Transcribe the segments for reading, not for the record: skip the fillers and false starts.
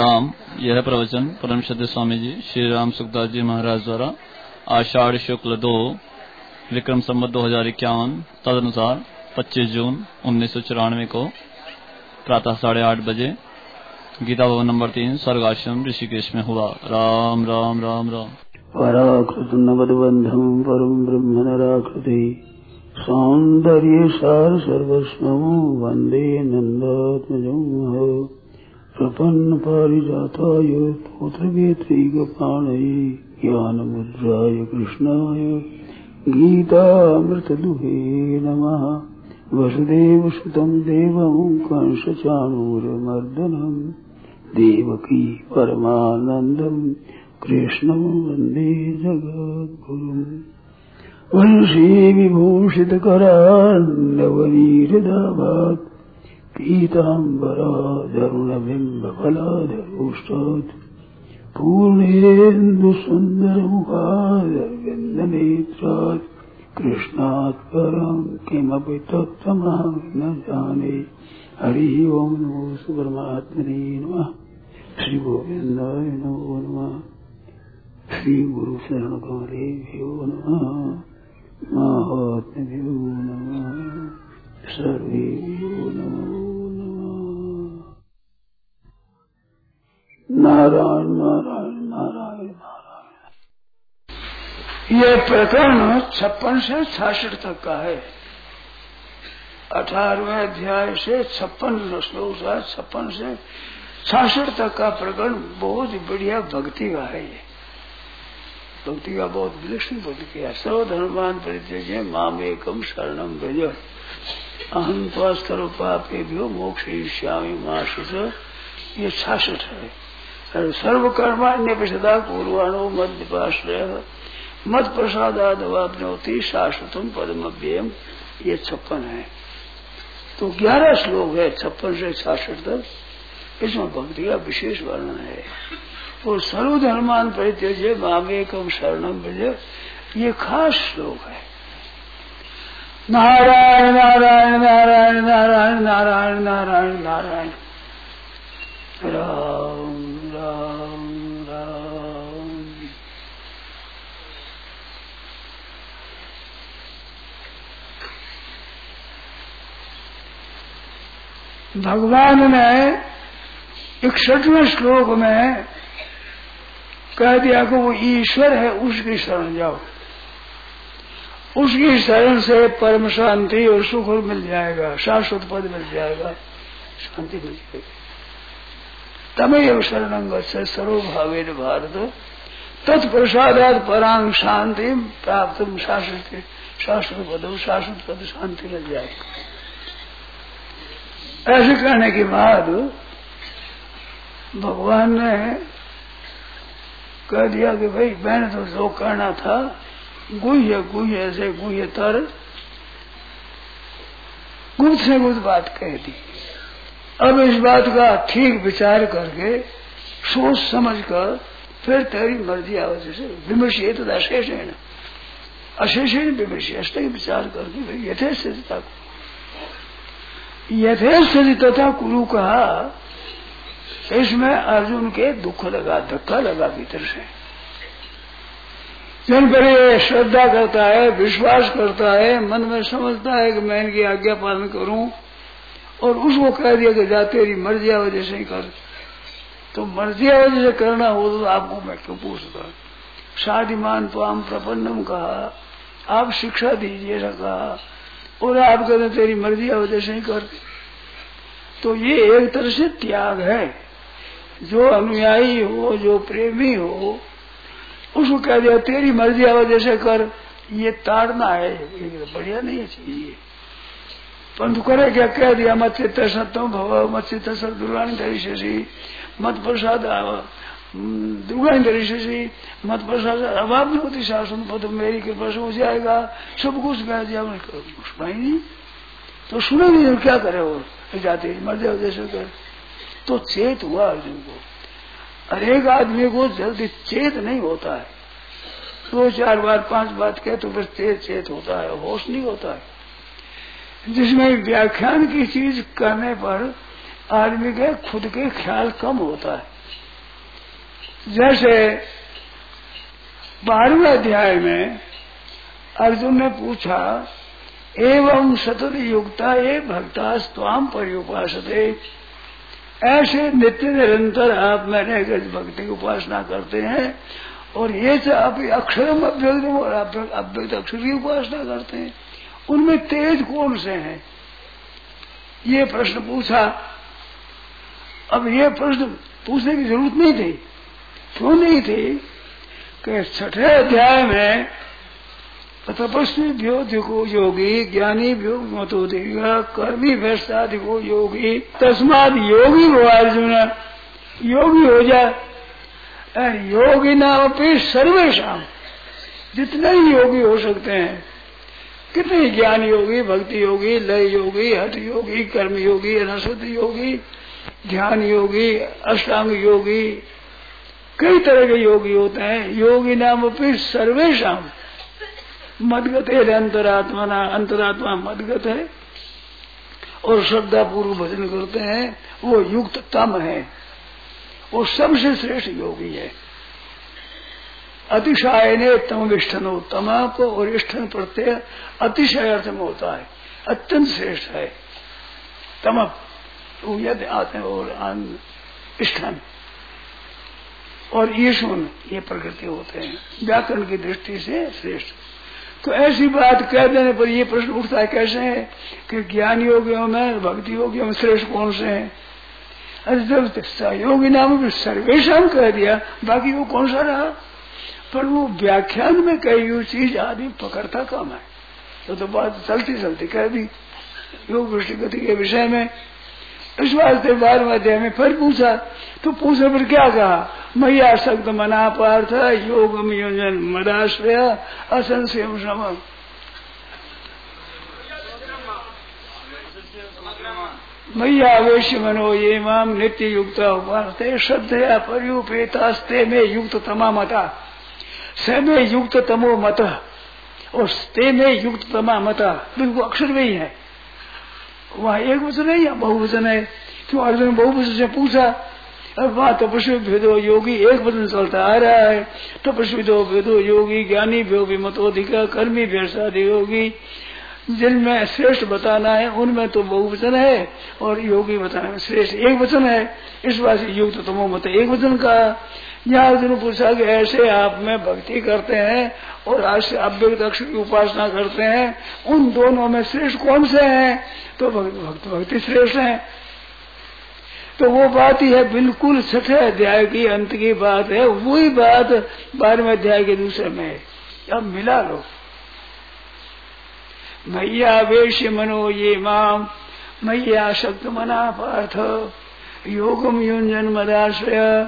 राम। यह प्रवचन परम श्रद्धेय स्वामी जी श्री राम सुखदास जी महाराज द्वारा आषाढ़ शुक्ल 2 विक्रम संवत 2051 तदनुसार 25 जून 1994 को प्रातः 8:30 बजे गीता भवन नंबर 3 स्वर्ग आश्रम ऋषिकेश में हुआ। राम राम राम राम। पराकृत नवद्बंधम परम ब्रह्म नराकृति सौंदर्य सार सर्वस्वं वंदे नंदात्मजं प्रपन्न पारिजाताय तोत्रवेत्रैकपाणये ज्ञानमुद्राय कृष्णाय गीतामृतदुहे नमः। वसुदेवसुतं देवं कंसचाणूरमर्दनं देवकी परमानन्दं कृष्णं वन्दे जगद्गुरुम्। वंशी विभूषितकरान्नवनीरदाभात् पीताम्बराधरुणबिम्बफलाधरोष्टात् पूर्णेन्दुसुन्दरमुखादरविन्दनेत्रात् कृष्णात् परं किमपि तत्त्वमहं न जाने। हरिः ओं नमो परमात्मने नमः। श्री गोविन्दाय नमो नमः। श्री गुरु शरण कमलेभ्यो नमः। महात्म्यो नमः। सर्वेभ्यो नमो नमः। नारायण नारायण नारायण नारायण। यह प्रकरण 56 से 66 तक का है। 18वें अध्याय से 56 श्लोक 56 से 66 तक का प्रकरण बहुत ही बढ़िया भक्ति का है। ये भक्ति का बहुत विलक्षण भक्ति किया। सर्वधर्मान परित्यज्य मामेकम शरणम व्रज अहं त्वा सर्वपापेभ्यो मोक्षयिष्यामि मा शुचः। ये 66 है। सर्वकर्माण्यपि कुर्वाणो मद्विपाश्रयः मत प्रसादादवाप्नोति शाश्वतं पदमव्ययम्। ये 56 है। तो 11 श्लोक है 56 से 66 तक। इसमें भक्ति का विशेष वर्णन है। और सर्वधर्मान परित्यज्य मामेकम शरणम व्रज ये खास श्लोक है। नारायण नारायण नारायण नारायण नारायण नारायण नारायण राम राम राम। भगवान ने 61वें श्लोक में कह दिया कि वो ईश्वर है, उसकी शरण जाओ। उसकी शरण से परम शांति और सुख मिल जाएगा, शाश्वत पद मिल जाएगा, शांति मिल जाएगी। तमेव शरणं गच्छ सर्वभावेन भारत तत्प्रसादात् परां शांति प्राप्तुम शाश्वत पद शांति मिल जाएगी। ऐसे कहने के बाद भगवान ने कह दिया कि भाई मैंने तो जो करना था गुह्य से गुह्यतर गुप्त से गुप्त बात कह दी। अब इस बात का ठीक विचार करके सोच समझ कर फिर तेरी मर्जी आवश्यक से विमर्शित अशेषेण अशेषेण विमर्शी अष्टक विचार करके यथेस्थिति तथा कुरु कहा। इसमें अर्जुन के दुख लगा, धक्का लगा भीतर से। जन पर ये श्रद्धा करता है, विश्वास करता है, मन में समझता है कि मैं इनकी आज्ञा पालन करूं, और उसको कह दिया कि जा तेरी मर्जी वजह से ही कर। तो मर्जी वजह से करना हो तो आपको मैं क्यों पूछता। शादिमान त्वाम प्रपन्नम कहा, आप शिक्षा दीजिए कहा, और आप कहते तेरी मर्जी वजह से ही कर। तो ये एक तरह से त्याग है। जो अनुयायी हो, जो प्रेमी हो, उसको कह दिया तेरी मर्जी वजह से कर, ये ताड़ना है, ये बढ़िया नहीं चाहिए। परंतु करे क्या, कह दिया मत चित्त सत्यम भव मत चित्त सत दुर्गाणी धरिष्यसि मत प्रसाद दुर्गाणी धरिष्यसि मत प्रसाद अभाव में होती शासन पद मेरी कृपा से हो जाएगा। सब कुछ कह दिया, सुना ही नहीं। तो सुने नहीं, क्या करे और जाते मर्जी वजह से कर। तो चेत हुआ अर्जुन को। हर एक आदमी को जल्दी चेत नहीं होता है। 2-4 बार 5 बात कहे तो फिर चेत होता है, होश नहीं होता है। जिसमें व्याख्यान की चीज करने पर आदमी के खुद के ख्याल कम होता है। जैसे 12वें अध्याय में अर्जुन ने पूछा, एवं सतत युक्ता ये भक्ता स्वाम पर्युपासते, ऐसे नित्य निरंतर आप में रहकर भक्ति की उपासना करते हैं और ये तो आप अक्षरम अव्यक्तम और अव्यक्त अक्षर की उपासना करते हैं, उनमें तेज कौन से हैं? ये प्रश्न पूछा। अब ये प्रश्न पूछने की जरूरत नहीं थी। क्यों नहीं थी? कि 6ठे अध्याय में तपस्वी भ्योधिको योगी, ज्ञानी भ्यो मतो देगा, कर्मी भ्रष्टाधिको योगी, तस्माद योगी हो अर्जुन, योगी हो जा। योगी नाम पे सर्वेशाम, जितने ही योगी हो सकते हैं, कितने ज्ञान योगी, भक्ति योगी, लय योगी, हठ योगी, कर्म योगी, अनशुद्ध योगी, ध्यान योगी, अष्टांग योगी, कई तरह के योगी होते हैं। योगी नाम पे सर्वेशाम मदगत है, अंतरात्मा मदगत है और श्रद्धा पूर्व भजन करते हैं, वो युक्त तम है, वो सबसे श्रेष्ठ योगी है। अतिशय ने तम विष्ठनो, तमा को और इष्ठन प्रत्यय अतिशय अर्थ में होता है, अत्यंत श्रेष्ठ है। तम यद आते और इष्ठन और ईशुन, ये प्रकृति होते हैं, व्याकरण की दृष्टि से श्रेष्ठ। तो ऐसी बात कह देने पर ये प्रश्न उठता है कैसे है कि ज्ञान योगियों में, भक्ति योगियों में श्रेष्ठ कौन से हैं? अरे जब योगी नाम भी सर्वेशाम कह दिया, बाकी वो कौन सा रहा? पर वो व्याख्यान में कही हुई चीज आदमी पकड़ता कम है, तो बात चलती चलती कह दी योग दृष्टि गति के विषय में। इस वास्ते 12वें अध्याय में फिर पूछा, तो पूछने पर क्या कहा? मैया शब्द मना पार्थ योगम योजन मदाश्रय असंशयम श्रम। मैया आवेश मनो ये माम नित्य युक्ता उपासते श्रद्धया पर्युपेतास्ते में युक्त तमा मता, स में युक्त तमो मत और ते में युक्त तमा मता, बिल्कुल अक्षर में ही है। वहाँ एक वचन है या बहुवचन है? क्यों अर्जुन बहुवचन से पूछा? अब वहाँ तपस्वी भेदो योगी एक वचन चलता आ रहा है। तपस्वी दो भेदो योगी, ज्ञानी भ्यो विमतोधिका, कर्मी भ्यष्टादि योगी, जिनमें श्रेष्ठ बताना है उनमें तो बहुवचन है और योगी बताना में श्रेष्ठ एक वचन है। इस बात से युक्त तमो मत एक वचन का। यहाँ अर्जुन पूछा कि ऐसे आप में भक्ति करते हैं और ऐसे अव्यक्त अक्षर की उपासना करते हैं, उन दोनों में श्रेष्ठ कौन से हैं? तो भक्ति श्रेष्ठ है। तो वो बात ही है, बिल्कुल 6ठे अध्याय की अंत की बात है, वही बात 12वें अध्याय के दूसरे में है। अब मिला लो। मैया वेश मनो ये माम, मैया शक्त मना पार्थ योगम युंजन मदाश्रय,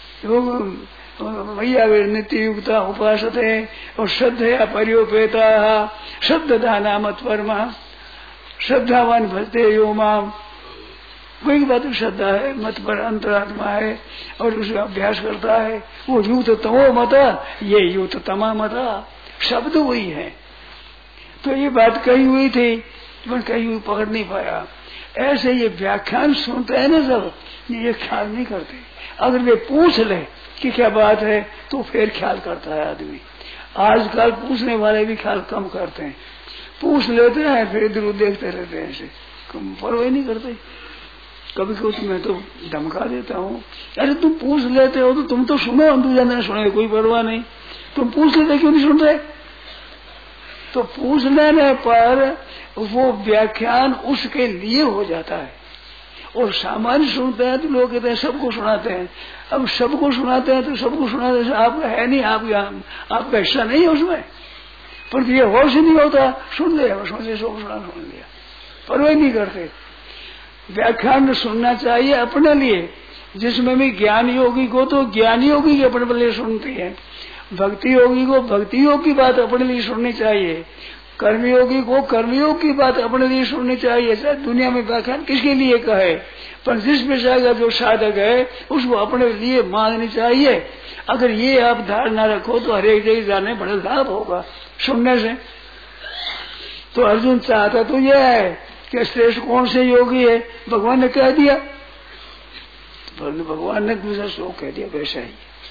मैया वे नित्य युक्ता उपासते और श्रद्धया पर्योपेता, श्रद्धा नाम परमा, श्रद्धावान भजते यो माम। वही बात श्रद्धा है, मत पर अंतरात्मा है और उसका अभ्यास करता है, वो युक्त तमो मता, ये युक्त तमा मता, शब्द वही है। तो ये बात कही हुई थी, पर कही हुई पकड़ नहीं पाया। ऐसे ये व्याख्यान सुनते हैं ना सब, ये ख्याल नहीं करते। अगर वे पूछ ले कि क्या बात है तो फिर ख्याल करता है आदमी। आजकल पूछने वाले भी ख्याल कम करते हैं, पूछ लेते हैं फिर इधर उधर देखते रहते हैं, ऐसे परवाह नहीं करते। कभी कभी मैं तो धमका देता हूँ, अरे तुम पूछ लेते हो तो तुम तो सुनो, दूसरा न सुने कोई परवाह नहीं, तुम पूछ लेते क्यों नहीं सुन रहे? तो पूछ लेने पर वो व्याख्यान उसके लिए हो जाता है। और सामान्य सुनते हैं तो लोग कहते हैं सबको सुनाते हैं। अब सबको सुनाते हैं तो सबको सुनाते हैं, आपका है नहीं, आपका हिस्सा नहीं है उसमें, पर ये होश ही नहीं होता, सुन लिया सुन लिया, परवाह नहीं करते। व्याख्यान सुनना चाहिए अपने लिए, जिसमें भी ज्ञान योगी को तो ज्ञान योगी के अपने लिए सुनती है, भक्ति योगी को भक्ति योग की बात अपने लिए सुननी चाहिए, कर्मयोगी को कर्मयोग की बात अपने लिए सुननी चाहिए। चाहे दुनिया में व्याख्यान किसके लिए कहे, पर जिस विषय का जो साधक है उसको अपने लिए माननी चाहिए। अगर ये आप धारणा रखो तो हर एक जगह जाने बड़ा लाभ होगा सुनने से। तो अर्जुन चाहता तो यह है कि श्रेष्ठ कौन से योगी है, भगवान ने कह दिया, भगवान ने दूसरा श्लोक कह दिया वैसा ही।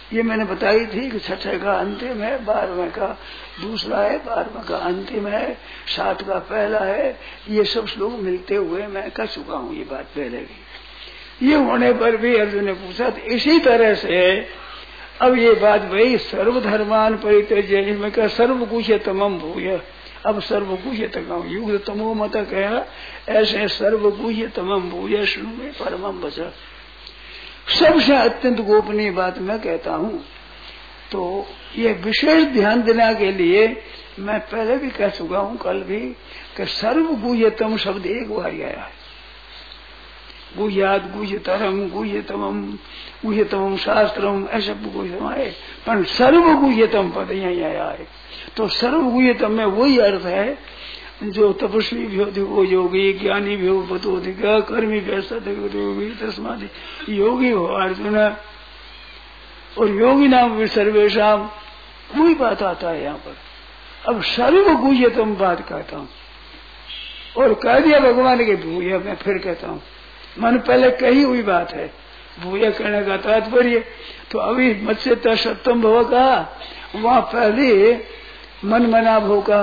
ये मैंने बताई थी कि 6 का अंतिम है, 12वें का दूसरा है, 12वें का अंतिम है, 7 का पहला है। ये सब श्लोक मिलते हुए मैं कह चुका हूँ ये बात पहले भी। ये होने पर भी अर्जुन ने पूछा तो इसी तरह से अब ये बात भाई सर्वधर्मान परित्यज्य, इसमें क्या सर्वगुह्य तमम भूय, अब सर्वगुह्य तक युग तमो मत कह, ऐसे सर्वगुह्य तमम भूय शुरू में परमम वचन, सबसे अत्यंत गोपनीय बात मैं कहता हूँ। तो ये विशेष ध्यान देने के लिए मैं पहले भी कह चुका हूँ कल भी कि सर्वगुह्यतम शब्द एक बार आया है। गुह्यात गुह्यतरम गुह्यतमम गुह्यतमम शास्त्रम ऐसे गुह्यतम आए, पर सर्वगुह्यतम पद यही आया है। तो सर्वगुह्यतम में वही अर्थ है जो तपस्वी भी होते वो योगी, ज्ञानी भी हो बतोधिक, कर्मी भी योगी, तस्मादि योगी हो अर्जुन, और योगी नाम भी सर्वेशम, वही बात आता है यहाँ पर। अब सर्वगुह्यतम बात कहता हूँ और कह दिया भगवान के भूया, मैं फिर कहता हूँ मन पहले कही हुई बात है, भूया कहने का तात्पर्य। तो अभी मत्स्य सप्तम भव का वहां पहले मन मना भव का,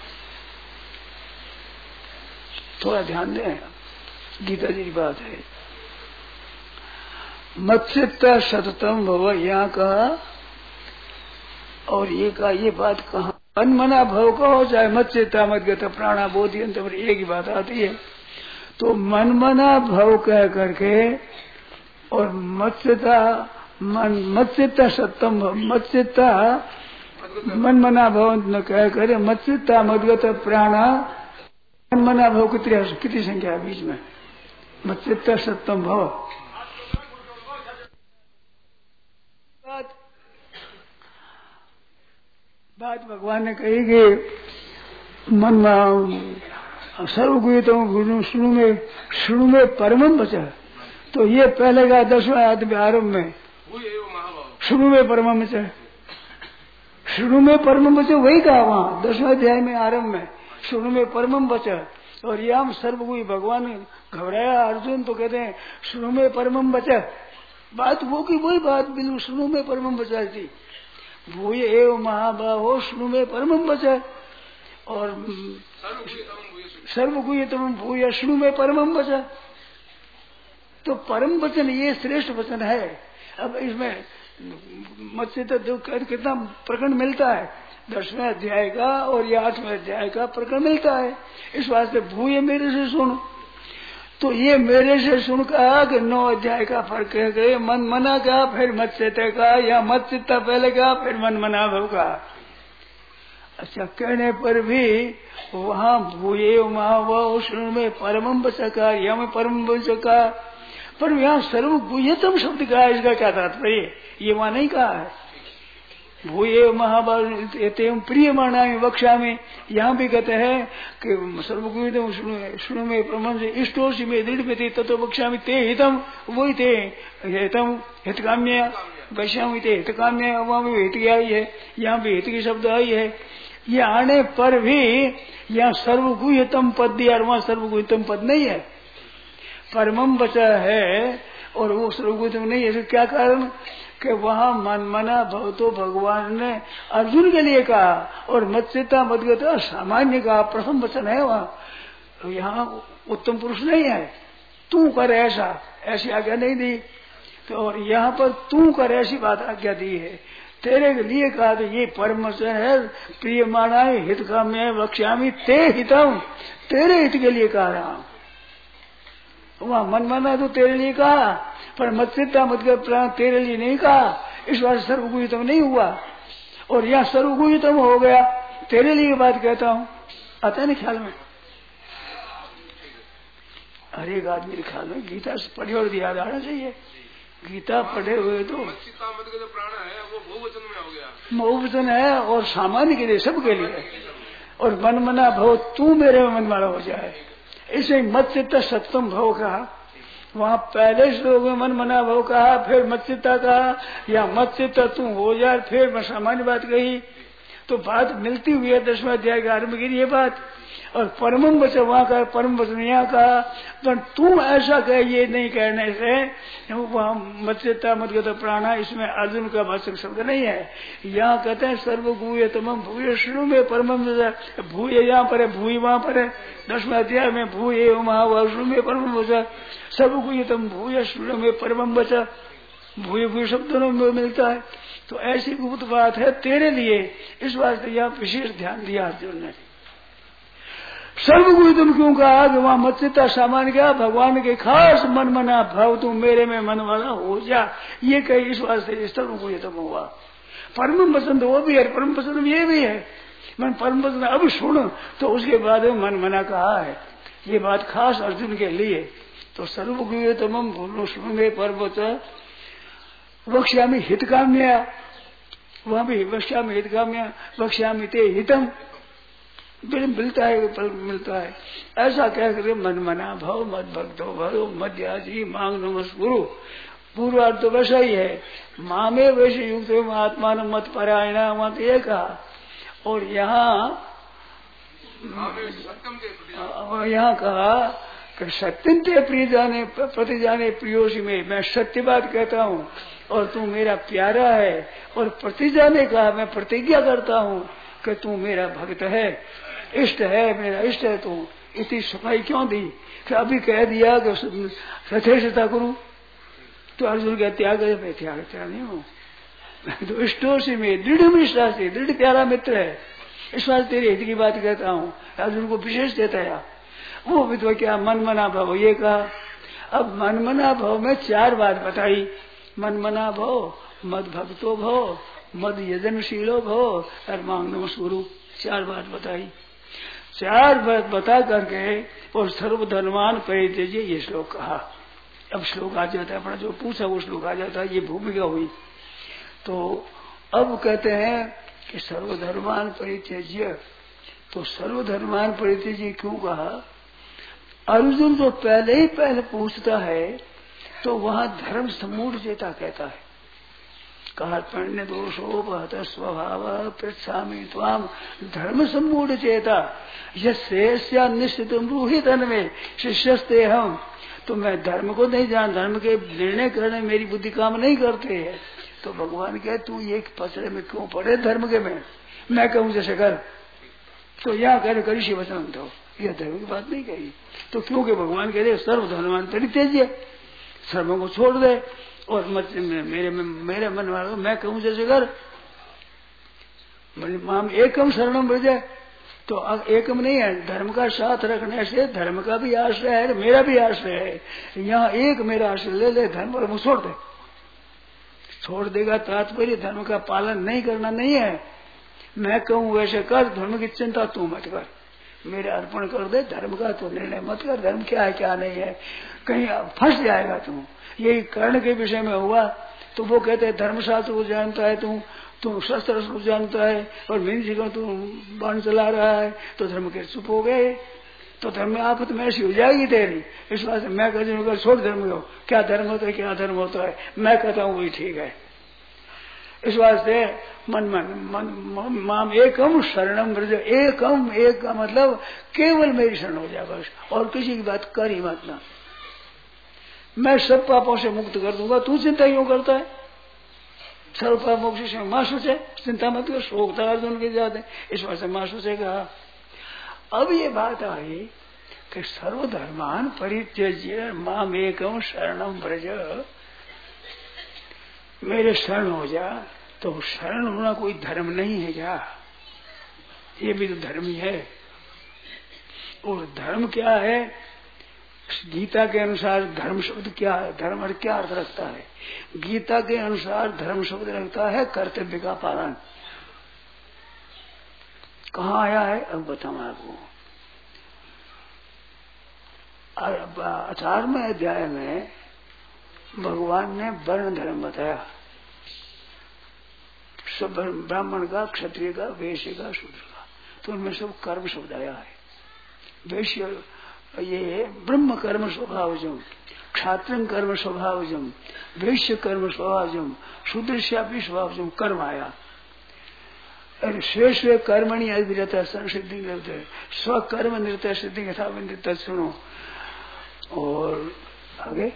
थोड़ा ध्यान दें, गीता जी की बात है। मत्स्य सततम भव यहाँ कहा और ये कहा, ये बात कहा मन मना भव का हो चाहे मत्स्यता मदगत प्राणा बोधि अंतर एक ही बात आती है। तो मन मना भव कह करके और मत्स्यता सत्यम भव, मत्स्यता मन मना भव न कह कर मत्स्यता मदगत प्राणा, मन मना भव कितनी संख्या है बीच में, मत्स्यता सत्यम भव। बात भगवान ने कही कि मन सर्वगुह्यतम शुरू में परमम बचा। तो ये पहले का 10वां आदमी आरंभ में शुरू में परमम बचा, शुरू में परमम बचा वही कहा वहां 10वें अध्याय में आरंभ में शुरू में परमम बचा। और ये हम सर्वगुह्य भगवान घबराया अर्जुन तो कहते हैं शुरू में परमम बचा, बात वो की वही बात बिल्कुल शुरू में परमम बचा थी। भूय एव महाबाहो शुरू में परमम बचा और सर्वगुह्यतम भूय शुरू में परमम बचा। तो परम वचन ये श्रेष्ठ वचन है। अब इसमें मत्स्य तो कितना प्रकरण मिलता है, 10वें अध्याय का और ये 8वें अध्याय का प्रकरण मिलता है। इस वास्ते भूय मेरे से सुन, तो ये मेरे से सुन कहा कि 9 अध्याय का फर्क कह गए, मन मना का फिर मत्स्यता का, या मत्स्यता पहले का फिर मन मना भव का। अच्छा कहने पर भी वहाँ भूये महाव शुरू में परमम बचका, यहाँ में परम बचका, पर यहाँ सर्वगुह्यतम शब्द का है, इसका क्या तात्पर्य ये वहां नहीं कहा है। भूये महाभाव प्रिय माना वक्षा में यहाँ भी कहते हैं कि सर्वगुह्यतम शुरू में परम से इष्टोषि में दृढ़ में थे तत्व वक्षा में ते हितम, वही थे हितम हितकाम्य वैश्यामी थे हितकाम्य, वहां भी हित की आई है, यहाँ भी हित की शब्द आई है। ये आने पर भी यहाँ सर्वगुह्यतम पद दिया और वहां सर्वगुह्यतम पद नहीं है, परमम बचा है और वो सर्वगुह्यतम नहीं है। क्या कारण कि वहां मन मना भव तो भगवान ने अर्जुन के लिए कहा और मत्स्यता मदगता सामान्य का प्रथम वचन है वहां, तो यहाँ उत्तम पुरुष नहीं है। तू कर ऐसा, ऐसी आज्ञा नहीं दी, तो और यहाँ पर तू कर ऐसी बात आज्ञा दी है, तेरे के लिए कहा तो ये परम वचन है, प्रिय माना हित का मैं वक्ष्यामी ते हितम, तेरे हित के लिए कह रहा हूं। वहां मन माना तो तेरे लिए कहा, पर मत्स्यता मतलब प्राण तेरे लिए नहीं कहा, इस बात सर्वगुह्यतम नहीं हुआ। और यहाँ सर्वगुह्यतम हो गया, तेरे लिए बात कहता हूँ। आता है ना ख्याल में, हर एक आदमी के ख्याल में गीता पढ़े और याद आना चाहिए। गीता पढ़े हुए तो प्राण है वो बहुवचन में हो गया, बहुवचन है और सामान्य के लिए सबके लिए। और मन मना भव तू मेरे में मन माना हो जाए, इसे मत्स्यता सप्तम भव कहा। वहाँ पहले श्लोक में मन मना भव कहा, फिर मत्स्यता कहा, या मत्स्यता तू हो जाए, फिर मैं सामान्य बात कही। तो बात मिलती हुई है 10वें अध्याय के आरंभ की ये बात। और परमम वचन वहां का, परम वचन यहाँ का। तो तू ऐसा कह, ये नहीं कहने से वहां मत्स्यता मदगत प्राणा, इसमें अर्जुन का वाचक शब्द नहीं है। यहाँ कहते हैं सर्वगुह्य तमम भूय शुरू में परमम भूय, यहाँ पर है भूय, वहां पर है 10वें अध्याय में भूय महावशु में परमम वचन, सर्वगुह्य तम भूय शुरू में परमम वचन, भूय भूय शब्द दोनों में मिलता है। तो ऐसी गुप्त बात है तेरे लिए, इस वास्ते यहाँ विशेष ध्यान दिया अर्जुन ने। सर्वगुह्य तुम क्यों कहा कि वहां मत्स्यता सामान्य क्या, भगवान के खास मन मना भाव तू मेरे में मन वाला हो जा, ये कही इस वास्ते सर्वगुह्य तुम हुआ। परम पसंद वो भी है, परम पसंद ये भी है। मन परम पसंद अब सुन, तो उसके बाद मन मना कहा है, ये बात खास अर्जुन के लिए। तो सर्वगुह्य तमम भूमे पर्वत वक्ष्यामि हित काम्या, वहां भी वक्ष्यामि हित काम्या, वक्ष्यामि ते हितम मिलता है। ऐसा कह कर मन मना भव मद भक्तो भरो मध्याजी मांग नमस्कुरु, पूर्वार्थ तो वैसा ही है। मामे वैसे युक्त आत्मान मत परायणा मत ये कहा। और यहाँ कहा कि सत्यम ते प्रिय जाने प्रति जाने प्रियोशी में, मैं सत्य बात कहता हूँ और तू मेरा प्यारा है। और प्रति जाने का मैं प्रतिज्ञा करता हूँ कि तू मेरा भक्त है, इष्ट है, मेरा इष्ट है। तू इतनी सफाई क्यों दी कि अभी कह दिया कि सथेषता करूं, तो अर्जुन का त्याग है, मैं त्याग नहीं हूँ। तो इष्टों से में दृढ़ निष्ठा से दृढ़ प्यारा मित्र है, इस बात तेरे हित की बात कहता हूँ। अर्जुन को विशेष देता है। वो भी तो क्या मन मना भाव ये कहा। अब मन मना भाव में 4 बात बताई। मन मना भाव, मद भक्तो भाव, मद यजनशीलो भाव और मांग नमस्कुरु, 4 बात बताई। 4 बात बता करके और सर्वधर्मान परित्यज्य ये श्लोक कहा। अब श्लोक आ जाता है, अपना जो पूछा वो श्लोक आ जाता है, ये भूमिका हुई। तो अब कहते हैं कि सर्वधर्मान परित्यज्य, तो सर्वधर्मान परित्यज्य क्यों कहा। अर्जुन जो पहले पूछता है तो वहां धर्म सम्मूढ़ चेता कहता है। कहा पण्य दोषो बहत स्वभाव पृच्छामि त्वाम धर्म सम्मूढ़ चेता यस्या निश्चित रूहित में शिष्यस्ते हम। तो मैं धर्म को नहीं जान, धर्म के निर्णय करने मेरी बुद्धि काम नहीं करते है। तो भगवान कहे तू ये पचड़े में क्यों पड़े धर्म के में, मैं कहूँ जैसे कर। तो यहाँ कह करिष्य वचन तो यह धर्म की बात नहीं कही। तो क्योंकि भगवान कह रहे सर्वधर्मान परित्यज्य, धर्म को छोड़ दे और मेरे मन वालों मैं कहूँ जैसे कर। माम एकम शरणम ब्रज, तो एकम नहीं है, धर्म का साथ रखने से धर्म का भी आश्रय है, मेरा भी आश्रय है। यहाँ एक मेरा आश्रय ले धर्म और छोड़ दे। छोड़ देगा तात्पर्य धर्म का पालन नहीं करना नहीं है। मैं कहूँ वैसे कर, धर्म की चिंता तू मत कर, मेरे अर्पण कर दे, धर्म का तो निर्णय मत कर। धर्म क्या है क्या नहीं है, कहीं फंस जाएगा तू। यही कर्ण के विषय में हुआ। तो वो कहते हैं धर्मशास्त्र को जानता है तू शस्त्र को जानता है और मेरी जगह तू बाण चला रहा है, तो धर्म के चुप हो गए। तो धर्म में आफत में ऐसी हो जाएगी तेरी। इस बात से मैं कहती छोड़ धर्म को, क्या धर्म होता है क्या धर्म होता है, मैं कहता हूँ वही ठीक है। इस वास्ते मन माम एकम शरणम ब्रज, एकम एक का मतलब केवल मेरी शरण हो जाए बस, और किसी की बात कर ही मत ना। मैं सब पापों से मुक्त कर दूंगा, तू चिंता क्यों करता है। सर्व पाप मोक्ष से मां सोचे, चिंता मत कर। शोक था अर्जुन के जाते, इस वास्ते मां सोचे कहा। अब ये बात आई कि सर्वधर्मान परित्यज्य माम एकम शरणम ब्रज, मेरे शरण हो जा। तो शरण होना कोई धर्म नहीं है क्या, ये भी तो धर्म ही है। और धर्म क्या है, गीता के अनुसार धर्म शब्द क्या है, धर्म और क्या अर्थ रखता है। गीता के अनुसार धर्म शब्द रखता है कर्तव्य का पालन। कहाँ आया है अब बताऊं आपको। 18वें अध्याय में भगवान ने वर्ण धर्म बताया, सब ब्राह्मण का, क्षत्रिय का, वैश्य का, शूद्र का। तो उनमें सब कर्म शब्द आया है। वैश्य ये ब्रह्म कर्म स्वभावजम, क्षात्रम कर्म स्वभावजम, वैश्य कर्म स्वभावजम, शूद्रस्यापि स्वभावजम कर्म आया। अरे श्रेष्ठ कर्मणि अभिरता संसिद्धि रहते है, स्वकर्म नृत्य सिद्धि यथा नृत्य सुनो। और आगे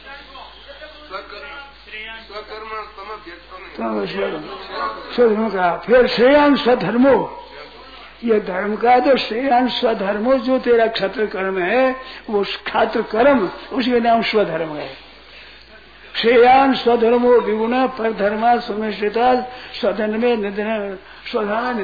स्वधर्म का, फिर श्रेयान स्वधर्मो, ये धर्म का तो श्रेयान स्वधर्मो, जो तेरा क्षत्र कर्म है वो क्षत्र कर्म, उसके नाम स्वधर्म है। श्रेयान स्वधर्मो विगुण पर धर्मा सुनिश्चिता स्वधन में निधन स्वधान,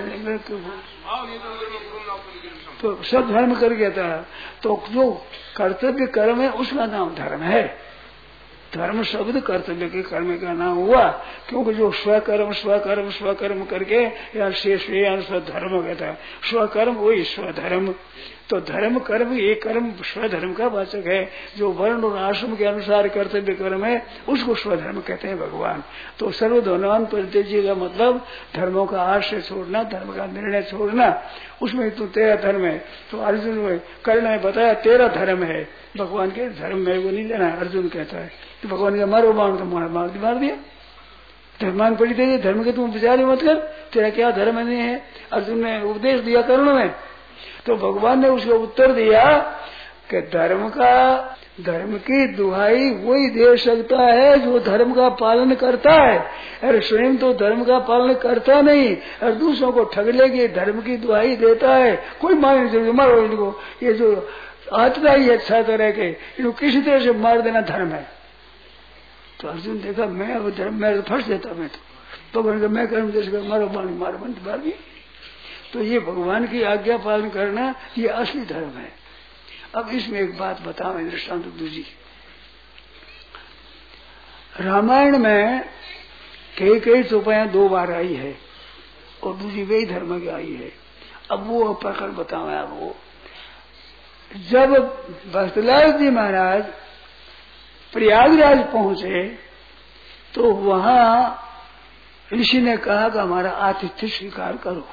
तो स्वधर्म कर कहता है। तो जो कर्तव्य कर्म है उसका नाम धर्म है। धर्म शब्द कर्तव्य के कर्म का नाम हुआ, क्योंकि जो स्वकर्म स्वकर्म स्वकर्म करके या श्रेष्ठ स्वधर्म कहता है। स्वकर्म वही स्वधर्म, तो धर्म कर्म ये कर्म स्वधर्म का वाचक है। जो वर्ण और आश्रम के अनुसार कर्तव्य कर्म है उसको स्वधर्म कहते हैं भगवान। तो सर्वधर्मान परित्यज्य का मतलब धर्मों का आश्रय छोड़ना, धर्म का निर्णय छोड़ना, उसमें तो तेरा धर्म है। तो अर्जुन में कर्ण ने बताया तेरा धर्म है, भगवान के धर्म में वो नहीं लेना है, अर्जुन कहता है। तो भगवान का मारो बाण, तो मार दिया। धर्मान पड़ी थे, धर्म के तुम विचार मत कर, तेरा क्या धर्म नहीं है। अर्जुन ने उपदेश दिया कर्ण में, तो भगवान ने उसको उत्तर दिया कि धर्म की दुहाई वही दे सकता है जो धर्म का पालन करता है। अरे स्वयं तो धर्म का पालन करता नहीं और दूसरों को ठग लेके धर्म की दुहाई देता है, कोई मारने से मारो इनको। ये जो आता ही अच्छा तरह के, इनको किसी तरह से मार देना धर्म है। तो अर्जुन देखा मैं अब धर्म में फंस देता, मैं तो मैं कर्म जैसे मारो बाण मार दिया। तो ये भगवान की आज्ञा पालन करना ये असली धर्म है। अब इसमें एक बात बताओ, दृष्टांत दूजी। रामायण में कई चौपाइयां 2 बार आई है और दूसरी वही धर्म की आई है। अब वो प्रकरण बताओ आपको। जब भक्तलाल जी महाराज प्रयागराज पहुंचे तो वहां ऋषि ने कहा कि हमारा आतिथ्य स्वीकार करो।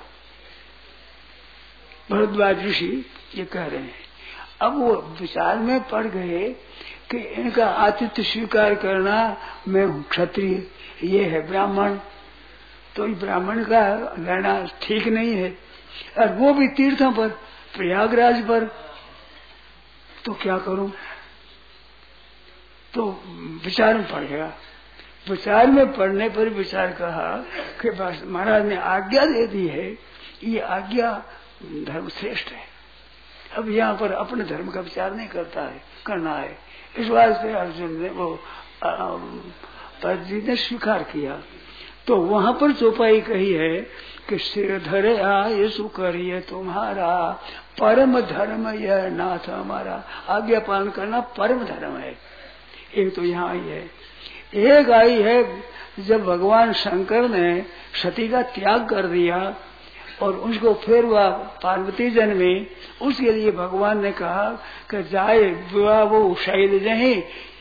भरद्वाज ऋषि ये कह रहे हैं। अब वो विचार में पड़ गए कि इनका आतिथ्य स्वीकार करना, मैं हूँ क्षत्रिय, ये है ब्राह्मण, तो ब्राह्मण का रहना ठीक नहीं है, और वो भी तीर्थों पर, प्रयागराज पर, तो क्या करूं। तो विचार में पड़ गया। विचार में पड़ने पर विचार कहा कि बस महाराज ने आज्ञा दे दी है, ये आज्ञा धर्म श्रेष्ठ है। अब यहाँ पर अपने धर्म का विचार नहीं करना है। इस बात से अर्जुन ने वो जी ने स्वीकार किया। तो वहां पर चौपाई कही है कि सिर धरे ये सुकरिए तुम्हारा परम धर्म यह नाथ हमारा। आज्ञा पालन करना परम धर्म है। एक तो यहाँ आई है, एक आई है जब भगवान शंकर ने सती का त्याग कर दिया और उसको फिर वह पार्वती जन्मी, उसके लिए भगवान ने कहा कि जाए विवाह वो शायद नहीं,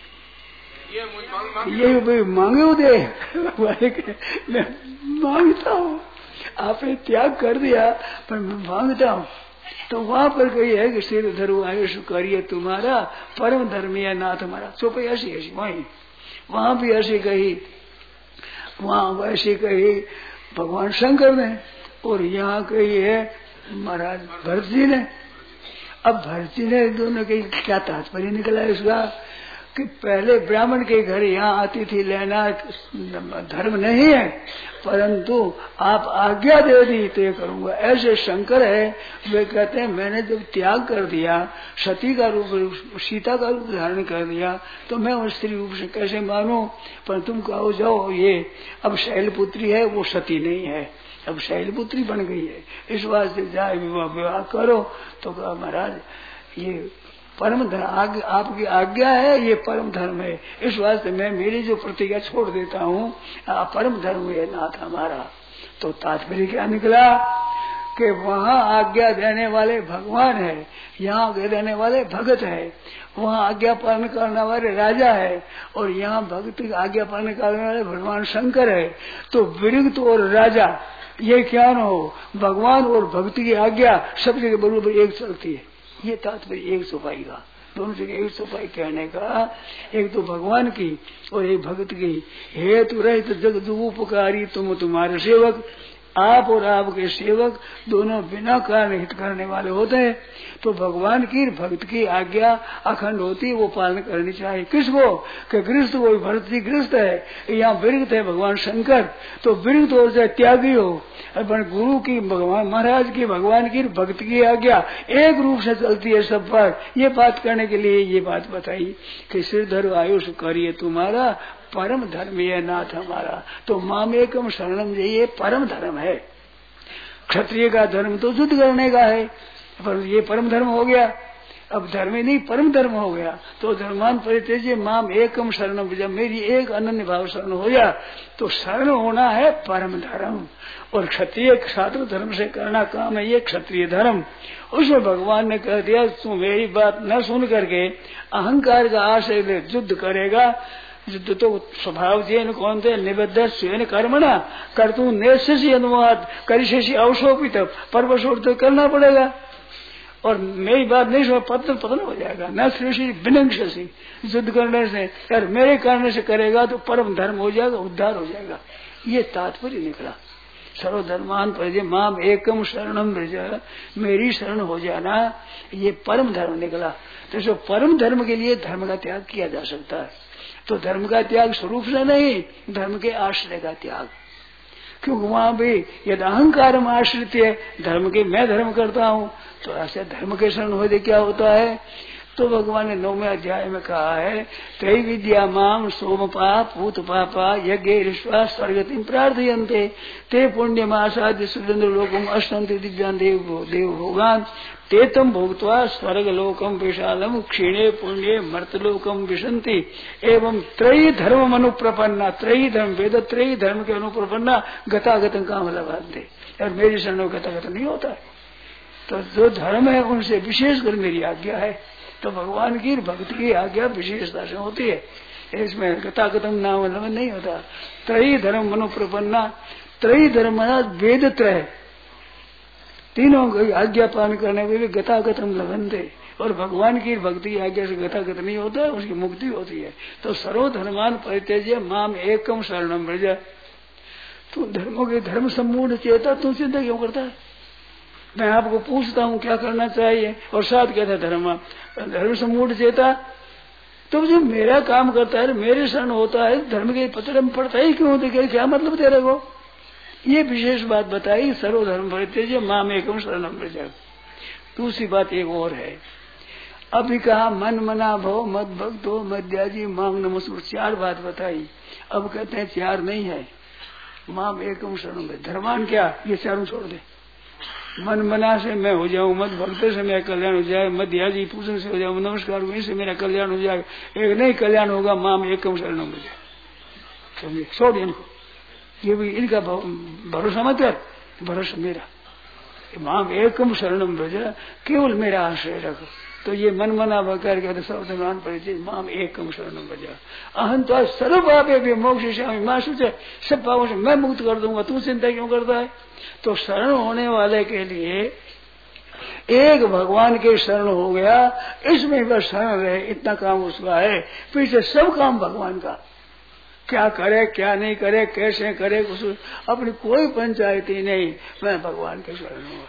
ये मांगे दे। मैं मांगता हूँ, आपने त्याग कर दिया पर मैं मांगता हूँ। तो वहां पर कही है कि सिर धरो आयुष करिए तुम्हारा परम धर्मीय नाथ हमारा। चौपाई ऐसी वहां भी ऐसी कही, वहां वैसी कही भगवान शंकर ने, और यहाँ कही है महाराज भरत जी ने। अब भरत जी ने दोनों के क्या तात्पर्य निकला इसका कि पहले ब्राह्मण के घर यहाँ आती थी लेना धर्म नहीं है, परंतु आप आज्ञा दे दी तो ये करूंगा। ऐसे शंकर है, वे कहते हैं मैंने जब त्याग कर दिया, सती का रूप सीता का रूप धारण कर दिया, तो मैं उस स्त्री रूप से कैसे मानूं। पर तुम कहो जाओ, ये अब शैलपुत्री है, वो सती नहीं है, अब शैलपुत्री बन गई है, इस बात से जाए विवाह करो। तो कहा महाराज ये परम धर्म आपकी आज्ञा है, ये परम धर्म है, इस वास्ते मैं मेरी जो प्रतिज्ञा छोड़ देता हूँ, परम धर्म है नाथ हमारा। तो तात्पर्य क्या निकला कि वहाँ आज्ञा देने वाले भगवान है, यहाँ आज्ञा देने वाले भगत है, वहाँ आज्ञा पालन करने वाले राजा है, और यहाँ भक्त आज्ञा पालन करने वाले भगवान शंकर है। तो विरक्त और राजा ये क्या न हो, भगवान और भक्ति की आज्ञा सब जगह बराबर एक चलती है। ये तात्पर्य एक चौपाई का, दोनों जगह एक चौपाई कहने का, एक तो भगवान की और एक भगत की। हेतु रहित जग उपकारी तुम तुम्हारे सेवक, आप और आपके सेवक दोनों बिना कारण हित करने वाले होते हैं। तो भगवान की भक्त की आज्ञा अखंड होती, वो पालन करनी चाहिए। किसको? कि गृहस्थ को, भरत जी गृहस्थ है, यहाँ विरक्त है भगवान शंकर, तो विरक्त हो चाहे त्यागी हो, अपन गुरु की, भगवान महाराज की, भगवान की भक्त की आज्ञा एक रूप से चलती है सब पर। ये बात करने के लिए ये बात बताई कि सिरधर आयुष करिए तुम्हारा, परम धर्म ये नाथ हमारा। तो माम एकम शरणम, ये परम धर्म है। क्षत्रिय का धर्म तो युद्ध करने का है, पर ये परम धर्म हो गया। अब धर्म ही नहीं, परम धर्म हो गया। तो धर्मान परित्यज्य माम एकम शरणम, जब मेरी एक अनन्य भाव शरण हो जा, तो शरण होना है परम धर्म। और क्षत्रिय छात्र धर्म से करना काम है ये क्षत्रिय धर्म। उसमें भगवान ने कह दिया, तू मेरी बात न सुन करके अहंकार का आश्रय ले युद्ध करेगा। युद्ध तो स्वभाव जैन कौन थे, निबद्ध स्वयं कर्मणा कर, तू नेशि अनुवाद करिशेषि अवशोपित पर्वशोर तो करना पड़ेगा। और मेरी बात नहीं सुना, पतन हो जाएगा। न श्रेषि विनंक्षसी, युद्ध करने से, यार मेरे करने से करेगा तो परम धर्म हो जाएगा, उद्धार हो जाएगा। ये तात्पर्य निकला। सर्वधर्मान परिजय माम एकम शरणम ब्रज, मेरी शरण हो जाना, ये परम धर्म निकला। तो जो परम धर्म के लिए धर्म का त्याग किया जा सकता है। तो धर्म का त्याग स्वरूप से नहीं, धर्म के आश्रय का त्याग। क्योंकि वहां भी यदि अहंकार में आश्रित है धर्म के, मैं धर्म करता हूँ, तो ऐसे धर्म के शरण हो दे क्या होता है। तो भगवान ने 9वें अध्याय में कहा है, त्रय विद्या माम सोमपा पूत पापा यज्ञ ऋष्वा स्वर्गतिम प्रार्थयन्ते ते पुण्यम आसाद्य सुरेंद्र लोकम अष्टंते दिव्यान देव भोगान ते तम भोक्त्वा स्वर्ग लोकम विशालम क्षीणे पुण्य मर्तलोकम विशंति। एवं त्रयी धर्म अनुप्रपन्ना, त्रयी धर्म वेद त्रयी धर्म के अनुप्रपन्ना गतागतम काम लभाते। और मेरी शरण गतागत नहीं होता है। तो जो धर्म है उनसे विशेष कर मेरी आज्ञा है। तो भगवान की भक्ति की आज्ञा विशेषता से होती है, इसमें गतागतम नाम नहीं होता। त्रयी धर्म अनुप्रपन्ना, त्रयी धर्म वेद त्रय, तीनों की आज्ञा पालन करने में भी गतागतम लभन्ते। और भगवान की भक्ति की आज्ञा से गतागत नहीं होता है, उसकी मुक्ति होती है। तो सर्वधर्मान परित्यज्य माम एकम शरणम ब्रज। तू धर्मों के धर्म सम्मूढ़ चेता, तू चिंता क्यों करता है? मैं आपको पूछता हूँ क्या करना चाहिए, और साथ कहता धर्म सम्मूढ़ चेता। तो जो मेरा काम करता है, मेरे शरण होता है, धर्म के पचड़े में पड़ता ही क्यों होते, क्या मतलब तेरे को? ये विशेष बात बताई, सर्वधर्म परित्यज्य माम एकम शरणम ब्रज। दूसरी बात एक और है, अभी कहा मन मना भव मद भक्तो मद्याजी मांग नमस्कार, 4 बात बताई। अब कहते हैं 4 नहीं है, माम एकम शरणम ब्रज। धर्मान क्या, ये 4 छोड़ दे। मन मना से मैं हो जाऊं, मत भक्त से मेरा कल्याण हो जाए, मत याजी पूजन से हो जाऊं, नमस्कार से मेरा कल्याण हो जाए। एक नहीं कल्याण होगा, माम एकम शरणम ब्रज। छोड़ इनको, ये भी इनका भरोसा मत कर, भरोसा मेरा। माम एकम शरणम ब्रज, केवल मेरा आश्रय रखो। तो ये मन मना भकर कहते सर्वधर्मान परिचय माम एकम शरणम ब्रज। अहं तो सर्व पापे भी मोक्ष मां सोचे, सब पापों से मैं मुक्त कर दूंगा, तू चिंता क्यों करता है? तो शरण होने वाले के लिए एक भगवान के शरण हो गया, इसमें बस शरण रहे, इतना काम उसका है। पीछे सब काम भगवान का, क्या करे क्या नहीं करे, कैसे करे, कुछ अपनी कोई पंचायती नहीं, मैं भगवान के शरण हूँ।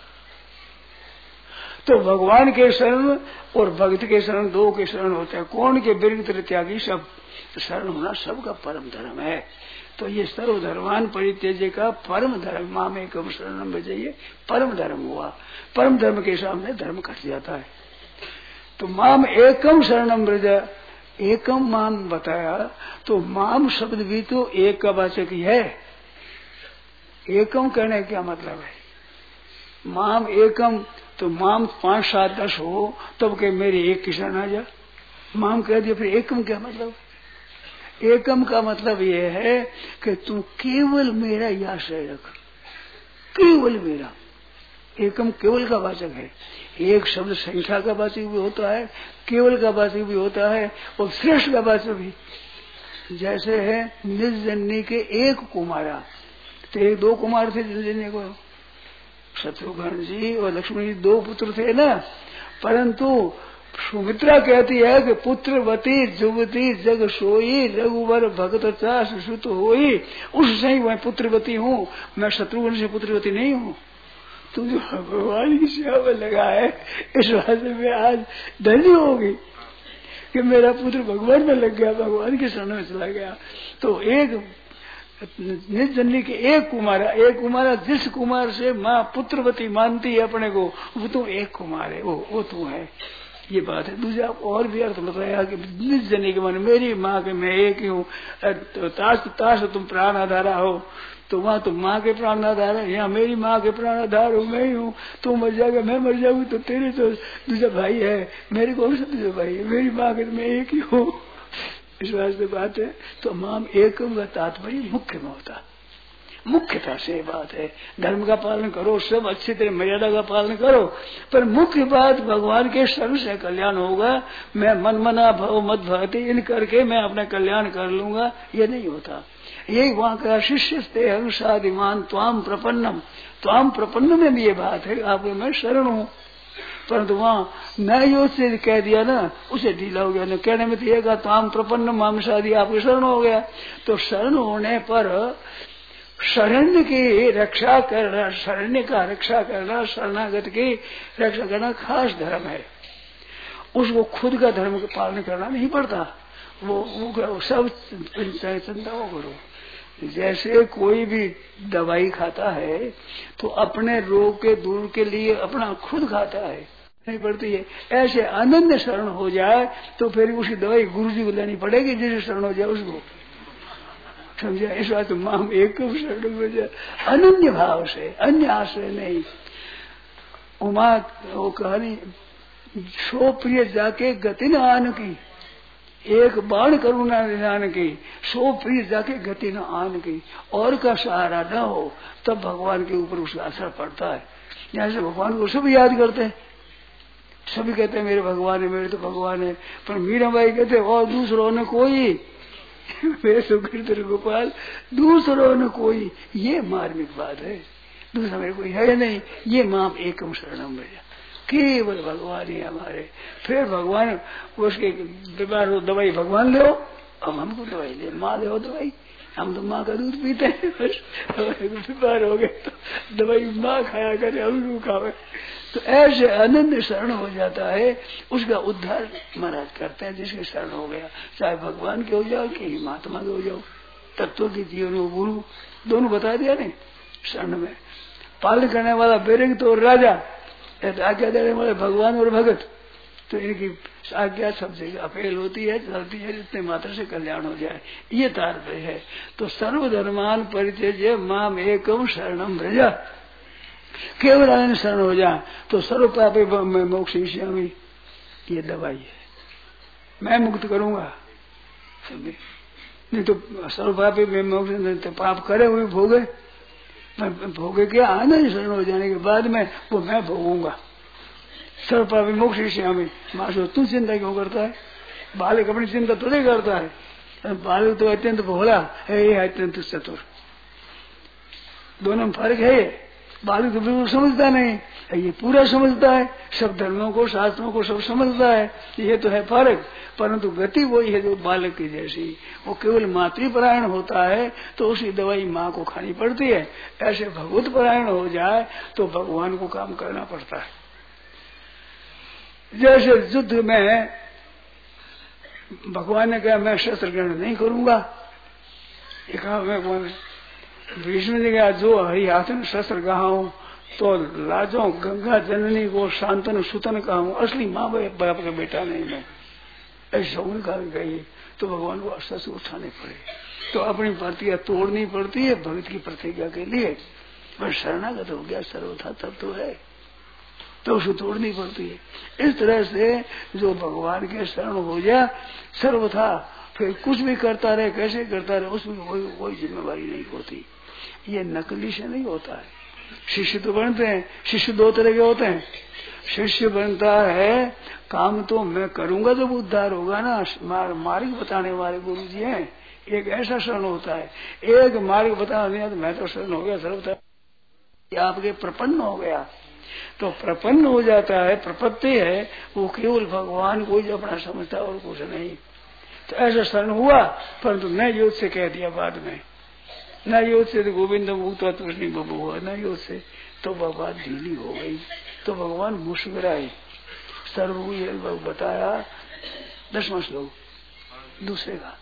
तो भगवान के शरण और भक्त के शरण, 2 के शरण होते हैं। कौन के विरक्त त्यागी सब, शरण होना सबका परम धर्म है। तो ये सर्वधर्मान परित्यज्य का परम धर्म, माम एकम शरणम ब्रज, ये परम धर्म हुआ। परम धर्म के सामने धर्म कट जाता है। तो माम एकम शरणम ब्रज, एकम माम बताया, तो माम शब्द भी तो एक का वाचक ही है। एकम कहने का क्या मतलब है? माम एकम, तो माम 5, 7, 10 हो तब के मेरे एक की शरण आ जा। माम कह दिया, फिर एकम क्या मतलब? एकम का मतलब ये है कि तू केवल मेरा ही आश्रय रख, केवल मेरा। एकम केवल का वाचक है। एक शब्द संख्या का वाचक भी होता है, केवल का वाचक भी होता है, और श्रेष्ठ का वाचक भी। जैसे है निज जननी के एक कुमारा, तो 2 कुमार थे जननी को, शत्रुघ्न जी और लक्ष्मण जी 2 पुत्र थे ना, परंतु सुमित्रा कहती है कि पुत्रवती जुवती जग सोई रघुवर भगत चास सुत होई, उससे ही मैं पुत्रवती हूँ, मैं शत्रुघ्न से पुत्रवती नहीं हूँ। तू जो भगवान की सेवा में लगा है, इस वास्ते में आज धन्य होगी कि मेरा पुत्र भगवान में लग गया, भगवान के शरण में चला गया। तो एक निज जननी के एक कुमारा जिस कुमार से माँ पुत्रवती मानती है अपने को, वो तो एक कुमार है, वो तू है, ये बात है। दूसरा और भी अर्थ बताया कि निज जननी के मन मेरी माँ के मैं एक ही हूँ। तो ताश तुम प्राण आधारा हो, तो वहाँ तुम माँ के प्राण आधार है, यहाँ मेरी माँ के प्राण आधार हो, मैं ही हूँ। तू मर जाएगा मैं मर जाऊंगी तो तेरे तो दूसरा भाई है, मेरे कौन सा दूसरा भाई है, मेरी माँ के मैं एक ही हूँ। इस वास्ते बात है। तो माम एकम का तात्पर्य मुख्य में होता, मुख्यता से बात है। धर्म का पालन करो, सब अच्छी तरह मर्यादा का पालन करो, पर मुख्य बात भगवान के शरण से कल्याण होगा। मैं मन मना भव मत भवती इन करके मैं अपना कल्याण कर लूंगा, ये नहीं होता। यही वहाँ का शिष्य ते हंसादिमान त्वाम प्रपन्नम में भी ये बात है, आपको मैं शरण हूँ। परंतु वहाँ न्याय से कह दिया ना, उसे ढीला हो गया न, कहने में तो ये कहा त्वाम प्रपन्नम माम शादी आपके शरण हो गया। तो शरण होने पर शरण्य की रक्षा करना, शरण्य का रक्षा करना, शरणागत की रक्षा करना खास धर्म है। उसको खुद का धर्म का पालन करना नहीं पड़ता, वो सब चिंता करो। जैसे कोई भी दवाई खाता है तो अपने रोग के दूर के लिए अपना खुद खाता है, नहीं पड़ती है। ऐसे अनन्य शरण हो जाए तो फिर उसकी दवाई गुरुजी को लेनी पड़ेगी, जिसे शरण हो जाए उसको, समझा। इस बात माम एक शरण हो जाए अनन्य भाव से, अन्य आश्रय नहीं। उमा वो कहानी सो प्रिय जाके गति न आन की, एक बाण करुणा निधान की, सो प्रिय जाके गति न आन की। और का सहारा न हो तब भगवान के ऊपर उसका असर पड़ता है। जैसे भगवान को सभी याद करते हैं, सभी कहते हैं मेरे भगवान है, मेरे तो भगवान है, पर मीराबाई कहते और दूसरों ने कोई मेरे सुकृत गोपाल दूसरों ने कोई, ये मार्मिक बात है। दूसरा मेरे कोई है नहीं, ये माम एकम शरणम भैया, केवल भगवान ही हमारे। फिर भगवान उसके बीमार हो दवाई भगवान ले, अब हमको दवाई ले, माँ ले दवाई, हम तो माँ का दूध पीते हैं, बीमार हो गए तो दवाई माँ खाया करे, हम खावे। तो ऐसे अनन्य शरण हो जाता है, उसका उद्धार महाराज करते हैं। जिसके शरण हो गया, चाहे भगवान के हो जाओ कि महात्मा के हो जाओ, तत्व के जीवन को गुरु दोनों बता दिया नहीं। शरण में पालन करने वाला बेरंग तो राजा, आज्ञा देने वाले भगवान और भगत, तो इनकी आज्ञा सब जगह अपेल होती है, चलती है, जितने मात्र से कल्याण हो जाए, ये तात्पर्य है। तो सर्वधर्मान परित्यज्य माम एकम शरणम व्रज, केवल आनंद शरण हो जाए तो सर्व पापे मैं मोक्षयिष्यामि, ये दवाई है, मैं मुक्त करूंगा। नहीं तो सर्व पापे मैं मोक्ष, पाप करे हुए भोगे, मैं भोगे क्या, आनंद शरण हो जाने के बाद में वो मैं भोगूंगा। सर्व पापी मोक्षयिष्यामि, मासो तू चिंता क्यों करता है, बालक अपनी चिंता तो नहीं करता है, बालक तो अत्यंत भोला है, ये अत्यंत चतुर, दोनों में फर्क है। बालक तो बिल्कुल समझता नहीं, ये पूरा समझता है, सब धर्मों को शास्त्रों को सब समझता है, ये तो है फर्क। परंतु गति वही है जो बालक की जैसी, वो केवल मातृपरायण होता है तो उसकी दवाई माँ को खानी पड़ती है। ऐसे भगवत परायण हो जाए तो भगवान को काम करना पड़ता है। जैसे युद्ध में भगवान ने कहा मैं शस्त्र ग्रहण नहीं करूंगा, ये कहा मैं विष्णु ने कहा जो हरि हाथ में शस्त्र कहा तो लाजो गंगा जननी को शांतन सुतन कहा, असली माँ बाप का बेटा नहीं मैं, ऐसा उनका गई। तो भगवान को शस्त्र उठाने पड़े, तो अपनी प्रतिज्ञा तोड़नी पड़ती है भगत की प्रतिज्ञा के लिए। पर शरणागत हो गया सर्वथा तब तो है, तो उसे तोड़नी पड़ती है। इस तरह से जो भगवान के शरण हो जाए सर्वथा, फिर कुछ भी करता रहे, कैसे करता रहे, उसमें कोई जिम्मेवारी नहीं होती। ये नकली से नहीं होता है। शिष्य तो बनते हैं, शिष्य दो तरह के होते हैं। शिष्य बनता है काम तो मैं करूंगा जब उद्धार होगा ना, मार्ग बताने वाले गुरु जी हैं, एक ऐसा शरण होता है। एक मार्ग बताने तो मैं तो शरण हो गया सर्वथा, आपके प्रपन्न हो गया। तो प्रपन्न हो जाता है, प्रपत्ति है, वो केवल भगवान को ही अपना समझता और कुछ नहीं। तो ऐसा शरण हुआ, परंतु न योग से कह दिया बाद में, न योग से तो गोविंद मुक्ता तुष्णि बबू हुआ, न योग से तो बात ढीली हो गई। तो भगवान मुस्कुराए। सर्व बताया 10वां श्लोक दूसरे का।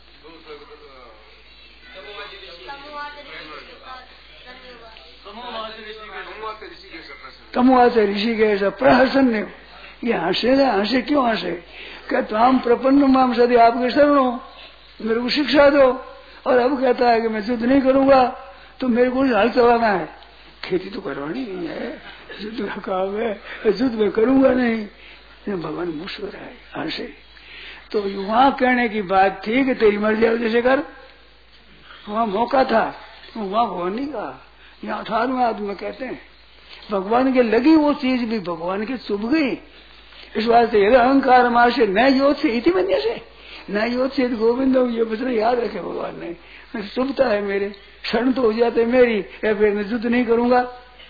तमुआ से ऋषिकेश प्रहसन ने, ये हंसे क्यों हंसे? क्या तुम प्रपन्न माम सदी आपके शरण हो, मेरे को शिक्षा दो। और अब कहता है कि मैं युद्ध नहीं करूंगा, तो मेरे को हल चलाना है, खेती तो करवानी नहीं है, युद्ध का काम है, युद्ध में करूंगा नहीं। भगवान मुस्कुराए, हंसे। तो वहां कहने की बात थी कि तेरी मर्जी जैसे कर, वहां मौका था, वहां भगवान नहीं कहा। यहाँ 18वें आदमी में कहते हैं भगवान के लगी वो चीज भी भगवान के चुभ गई। इस बात से अहंकार मार से न योग से इति बन्य से न योग से गोविंद, ये वचन याद रखे भगवान ने। चुभता है मेरे, क्षण तो हो जाते मेरी, या फिर मैं युद्ध नहीं करूंगा।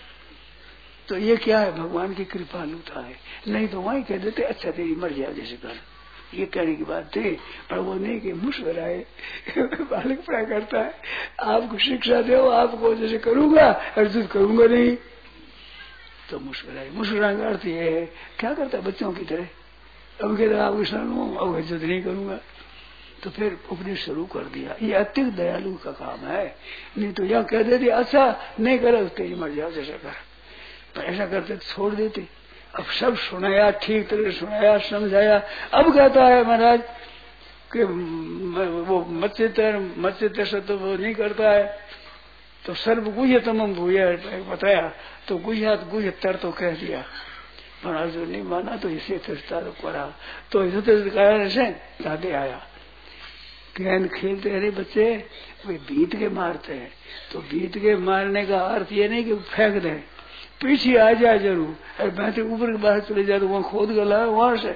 तो ये क्या है? भगवान की कृपालुता है। नहीं तो वही कह देते अच्छा तेरी मर्जी जैसे कर, ये कहने की बात थी। पर वो नहीं कि मुस्कुराए। बालक प्राय करता है, आपको शिक्षा दो, आपको जैसे करूंगा और युद्ध करूंगा नहीं। तो मुस्कुराए। मुस्कुराने का अर्थ ये है, क्या करता है बच्चों की तरह, अब कहता आपके शरण हूँ, अब युद्ध नहीं करूंगा। तो फिर उपदेश शुरू कर दिया। ये अत्यंत दयालु का काम है। नहीं तो यह कह देते अच्छा नहीं करे तेरी मर्जी जैसे कर, पर ऐसा करते छोड़ देते। अब सब सुनाया, ठीक तरह सुनाया, समझाया। अब कहता है महाराज कि वो मच्चितर से तो वो नहीं करता है, तो सर्व गुह्यतमम भूया बताया, तो गुह्यतर तो कह दिया। महाराज जो नहीं माना तो इसे तिरस्कार करा, तो इसे कारण से दादे आया। गेंद खेलते अरे बच्चे वे बीत के मारते हैं, तो बीत के मारने का अर्थ ये नहीं कि फेंक दें, पीछे आ जाए जरूर। अरे बैठे ऊपर के बाहर चले जाए तो वहां खोद गला वहां से।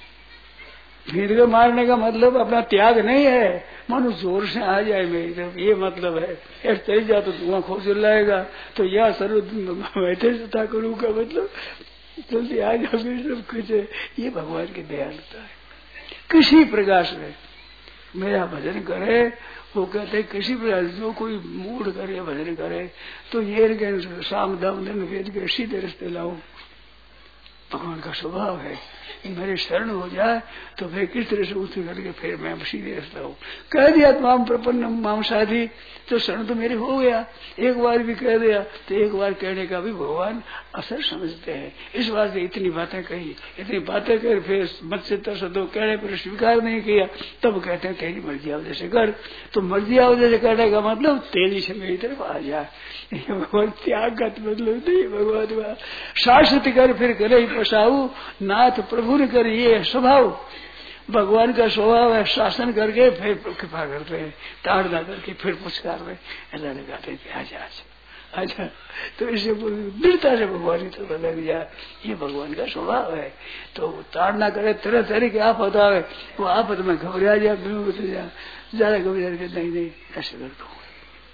भीड़ के मारने का मतलब अपना त्याग नहीं है, मानो जोर से आ जाए मेरी तरफ, ये मतलब है। ऐसे चले जाए तो धुआं खोज लाएगा, तो यह सर्व बैठे था करूँ का मतलब जल्दी आ जाओ मेरी तरफ खींचे। ये भगवान की दयालुता है। किसी प्रकार से मेरा भजन करे, वो कहते किसी प्रकार जो कोई मूड करे भजन करे, तो ये शाम दाम दिन वेद के सीधे रस्ते लाओ। भगवान का स्वभाव है मेरे शरण हो जाए तो फिर किस तरह से उठ करके फिर मैं सीधे रस्ता हूँ। कह दिया माम प्रपन्न माम साधी, तो शरण तो मेरे हो गया। एक बार भी कह दिया तो एक बार कहने का भी भगवान असर समझते हैं। इस बात से इतनी बातें कही, इतनी बातें कर फिर मत्स्य सदो कहने पर स्वीकार नहीं किया। तब कहते हैं तेरी मर्जी आओ जैसे कर। तो मर्जी आओ जैसे करने का मतलब तेजी से मेरी तरफ आ जाए। भगवान त्याग का मतलब नहीं, भगवान शाश्वत कर फिर करे पसाऊ, नाथ प्रभु ने कर, ये स्वभाव भगवान का स्वभाव है। शासन करके फिर कृपा करते हैं, ताड़ना करके फिर पुरस्कार में ऐसा लगाते थे आजा अच्छा। तो इसे दृढ़ता से भगवान की तरफ लग जाए, ये भगवान का स्वभाव है। तो ताड़ना करे, तरह तरह की आफत आवे, वो आफत में घबरा जाए, ज्यादा घबरा के नहीं ऐसे करता हूँ।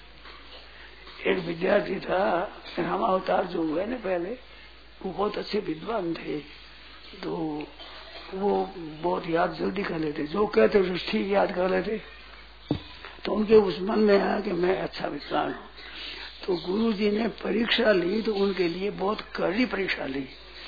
एक विद्यार्थी था, राम अवतार जो हुए ना पहले, वो बहुत अच्छे विद्वान थे, तो वो बहुत याद जल्दी कर लेते, जो कहते उसे ठीक याद कर लेते। तो उनके उस मन में आया कि मैं अच्छा विद्वान हूँ। तो गुरुजी ने परीक्षा ली, तो उनके लिए बहुत कड़ी परीक्षा ली।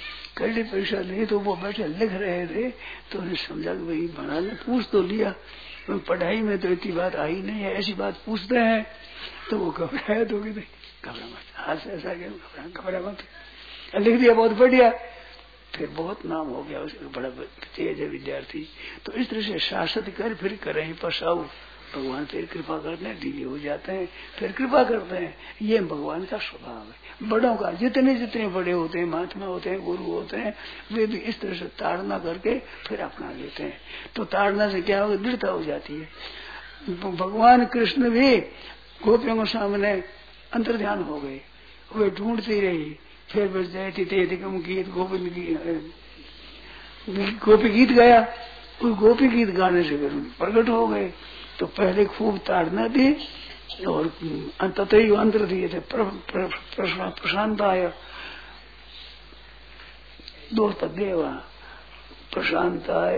तो वो बैठे लिख रहे थे, तो उन्हें समझा कि भाई महाराज ने पूछ तो लिया, पढ़ाई में तो इतनी बात आई नहीं है, ऐसी बात पूछते हैं। तो वो घबराया, तो कहते घबरा मत, हाथ ऐसा क्या घबरा मत, लिख दिया बहुत बढ़िया। फिर बहुत नाम हो गया उसका, बड़ा तेज है विद्यार्थी। तो इस तरह से शासक कर फिर करें पसाऊ, भगवान फिर कृपा करते ढीले हो जाते हैं, फिर कृपा करते हैं। ये भगवान का स्वभाव है। बड़ों का जितने बड़े होते हैं, महात्मा होते हैं, गुरु होते हैं, वे भी इस तरह से ताड़ना करके फिर अपना लेते हैं। तो ताड़ना से क्या होगा, दृढ़ता हो जाती है। भगवान कृष्ण भी गोपियों के सामने अंतर्ध्यान हो गए, वे ढूंढती रही। फिर बस जाती तेधिकम गीत गोविंद गोपी गीत गाया, उस गोपी गीत गाने से प्रकट हो गए। तो पहले खूब ताड़ना दी और अंततः ही अंतर दिए थे, प्रशांत आया। दो पद है वहाँ, प्रशांताय,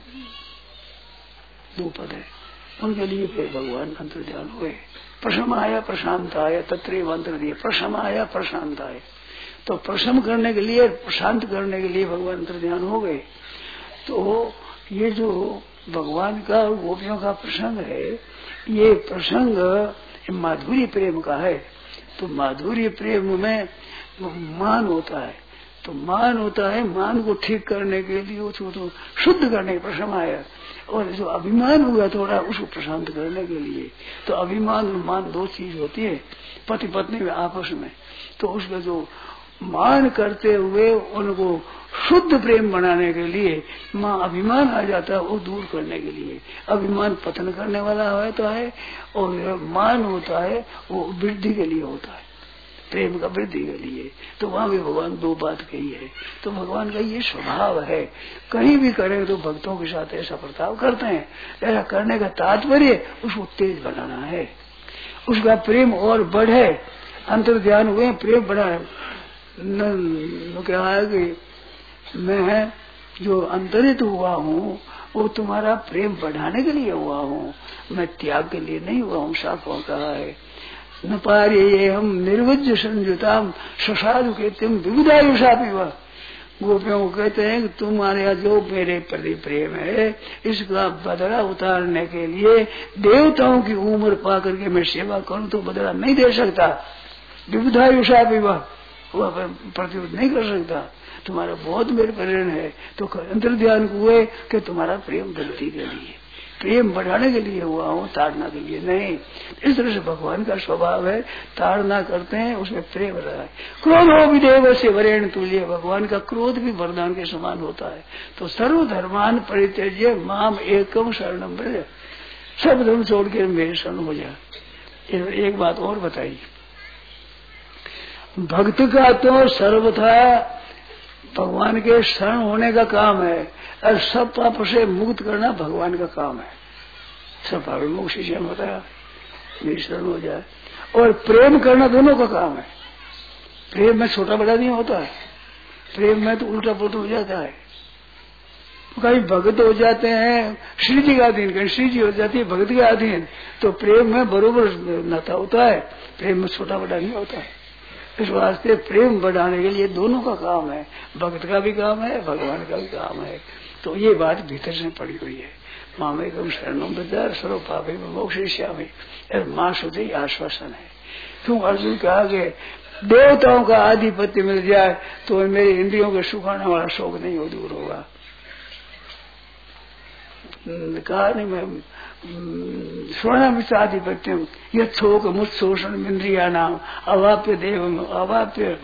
दो पद है, उनके लिए फिर भगवान अंतर्ध्यान हुए। प्रशमाय प्रशांताय तत्रैव अंतर्ध्यान, प्रशमाय प्रशांताय, तो प्रशम करने के लिए, शांत करने के लिए भगवान अंतर्ध्यान हो गए। तो ये जो भगवान का गोपियों का प्रसंग है, ये प्रसंग माधुर्य प्रेम का है। तो माधुर्य प्रेम में मान होता है, तो मान होता है, मान को ठीक करने के लिए, उसको शुद्ध करने के प्रशम आया, और जो अभिमान हुआ थोड़ा उसको प्रशांत करने के लिए। तो अभिमान और मान दो चीज होती है पति पत्नी में आपस में, तो उसमें जो मान करते हुए उनको शुद्ध प्रेम बनाने के लिए माँ अभिमान आ जाता है, वो दूर करने के लिए। अभिमान पतन करने वाला होता है और मान होता है वो वृद्धि के लिए होता है, प्रेम का वृद्धि के लिए। तो वहां भी भगवान दो बात कही है। तो भगवान का ये स्वभाव है, कहीं भी करें तो भक्तों के साथ ऐसा बर्ताव करते हैं। ऐसा करने का तात्पर्य उसको तेज बनाना है, उसका प्रेम और बढ़े, अंतर्ध्यान हुए प्रेम बढ़ा है। क्या है कि मैं जो अंतरित हुआ हूँ वो तुम्हारा प्रेम बढ़ाने के लिए हुआ हूँ, मैं त्याग के लिए नहीं हुआ हूँ। शाखों कहा है न पारे हम निर्वज्य संयुताम ससाधु कहते विविधायुषा पीवा। गोपियों को कहते हैं कि तुम्हारे यहाँ जो मेरे प्रति प्रेम है इसका बदला उतारने के लिए देवताओं की उम्र पा करके मैं सेवा करूँ तो बदला नहीं दे सकता। विविधायुषा पीवा वह प्रतिरोध नहीं कर सकता। तुम्हारा बहुत मेरे प्रेरण है, तो अंतर्ध्यान हुए कि तुम्हारा प्रेम वृद्धि के लिए, प्रेम बढ़ाने के लिए हुआ हूँ, ताड़ना के लिए नहीं। इस तरह से भगवान का स्वभाव है, ताड़ना करते हैं उसमें प्रेम रहा है। क्रोध हो विदेव से वरेण तुल्य, भगवान का क्रोध भी वरदान के समान होता है। तो सर्वधर्मान परित्यज्य माम एकम शरणम व्रज, सब धर्म छोड़ के मेरे शरण हो जा। एक बात और बताइए, भक्त का तो सर्वथा भगवान के शरण होने का काम है, और सब पाप से मुक्त करना भगवान का काम है। सब पाप मुक्त शिष्य बताया मेरी शरण हो जाए, और प्रेम करना दोनों का काम है। प्रेम में छोटा बड़ा नहीं होता है, प्रेम में तो उल्टा पुल्टा हो जाता है। कहीं भक्त हो जाते हैं श्री जी का अधीन, कहीं श्री जी हो जाती है भक्त के अधीन, तो प्रेम में बरोबर नाता होता है, प्रेम में छोटा बड़ा नहीं होता है। इस वास्ते प्रेम बढ़ाने के लिए दोनों का काम है, भक्त का भी काम है, भगवान का भी काम है। तो ये बात भीतर से पड़ी हुई है। मामेकम शरणम व्रज सर्व पापे मोक्षयिष्यामि, माँ सुधि आश्वासन है। तुम अर्जुन कहा कि देवताओं का आधिपत्य मिल जाए तो मेरे इंद्रियों के सुखाने वाला शोक नहीं हो दूर होगा। कहा नहीं मैं स्वर्णाधिपत्यम यथोक मुत्सोषण इंद्रिया नाम अवाप्य देव अवाप्य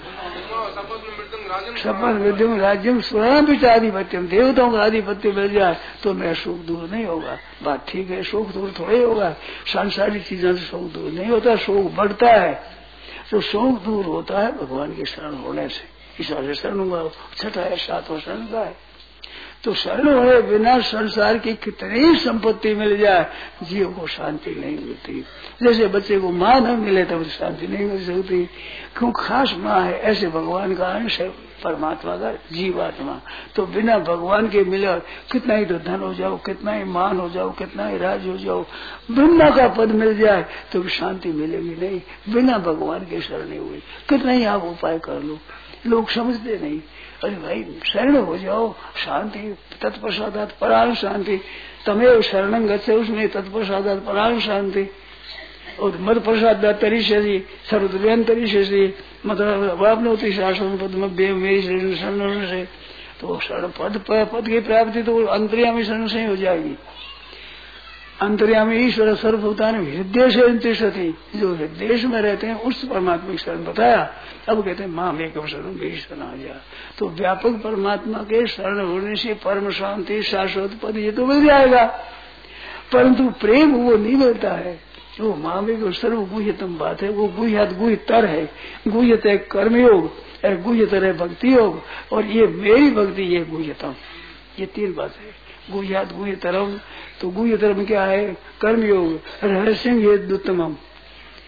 सपन विद्यम राज्यम स्वर्णाधिपत्यम, देवताओं का आधिपत्य मिल जाए तो मेरा सुख दूर नहीं होगा। बात ठीक है, सुख दूर थोड़े होगा, सांसारिक चीजों से सुख दूर नहीं होता, सुख बढ़ता है। तो सुख दूर होता है भगवान के शरण होने से। इस वजह से शरण हुआ छठा है, सातवां शरण का है। तो शरण हुए बिना संसार की कितनी संपत्ति मिल जाए जीव को शांति नहीं मिलती। जैसे बच्चे को माँ न मिले तो शांति नहीं मिल सकती, क्यों खास माँ है। ऐसे भगवान का अंश है परमात्मा का जीवात्मा, तो बिना भगवान के मिले कितना ही तो धन हो जाओ, कितना ही मान हो जाओ, कितना ही राज हो जाओ, ब्रह्मा का पद मिल जाए तो शांति मिलेगी नहीं बिना भगवान के शरण हुए। कितना ही आप उपाय कर लो, लोग समझते नहीं। अरे भाई शरण हो जाओ, शांति तत्पश्चात पराण शांति, तमेव शरणं गच्छे उसमें तत्पश्चात पराण शांति। और मद प्रसाद तरीशि सर्वद्रव्यान तरीशि मतलब आपने शासन पद में मेरी शरण से, तो शरण पद की प्राप्ति तो अंतर्यामी शरण से ही हो जाएगी। अंतर्यामी ईश्वर सर्वभूतान हृदय से तिष्ठति, जो हृदय में रहते हैं उस परमात्मा की शरण बताया। अब कहते हैं माँ में कम शरण मेरी शरण आ जा। तो व्यापक परमात्मा के शरण होने से परम शांति शाश्वत पद ये तो मिल जाएगा, परंतु प्रेम वो नहीं मिलता है। जो माँ में सर्व गुह्यतम बात है, वो गुह्यात गुह्यतर है। गुह्यत है कर्मयोग, गुह्यतर है भक्ति योग, और ये मेरी भक्ति ये गुह्यतम। ये तीन बात है, गुह्यात गुह्यतरम। तो गुह्यतर में क्या है? कर्मयोग, रहस्यम ये उत्तमम।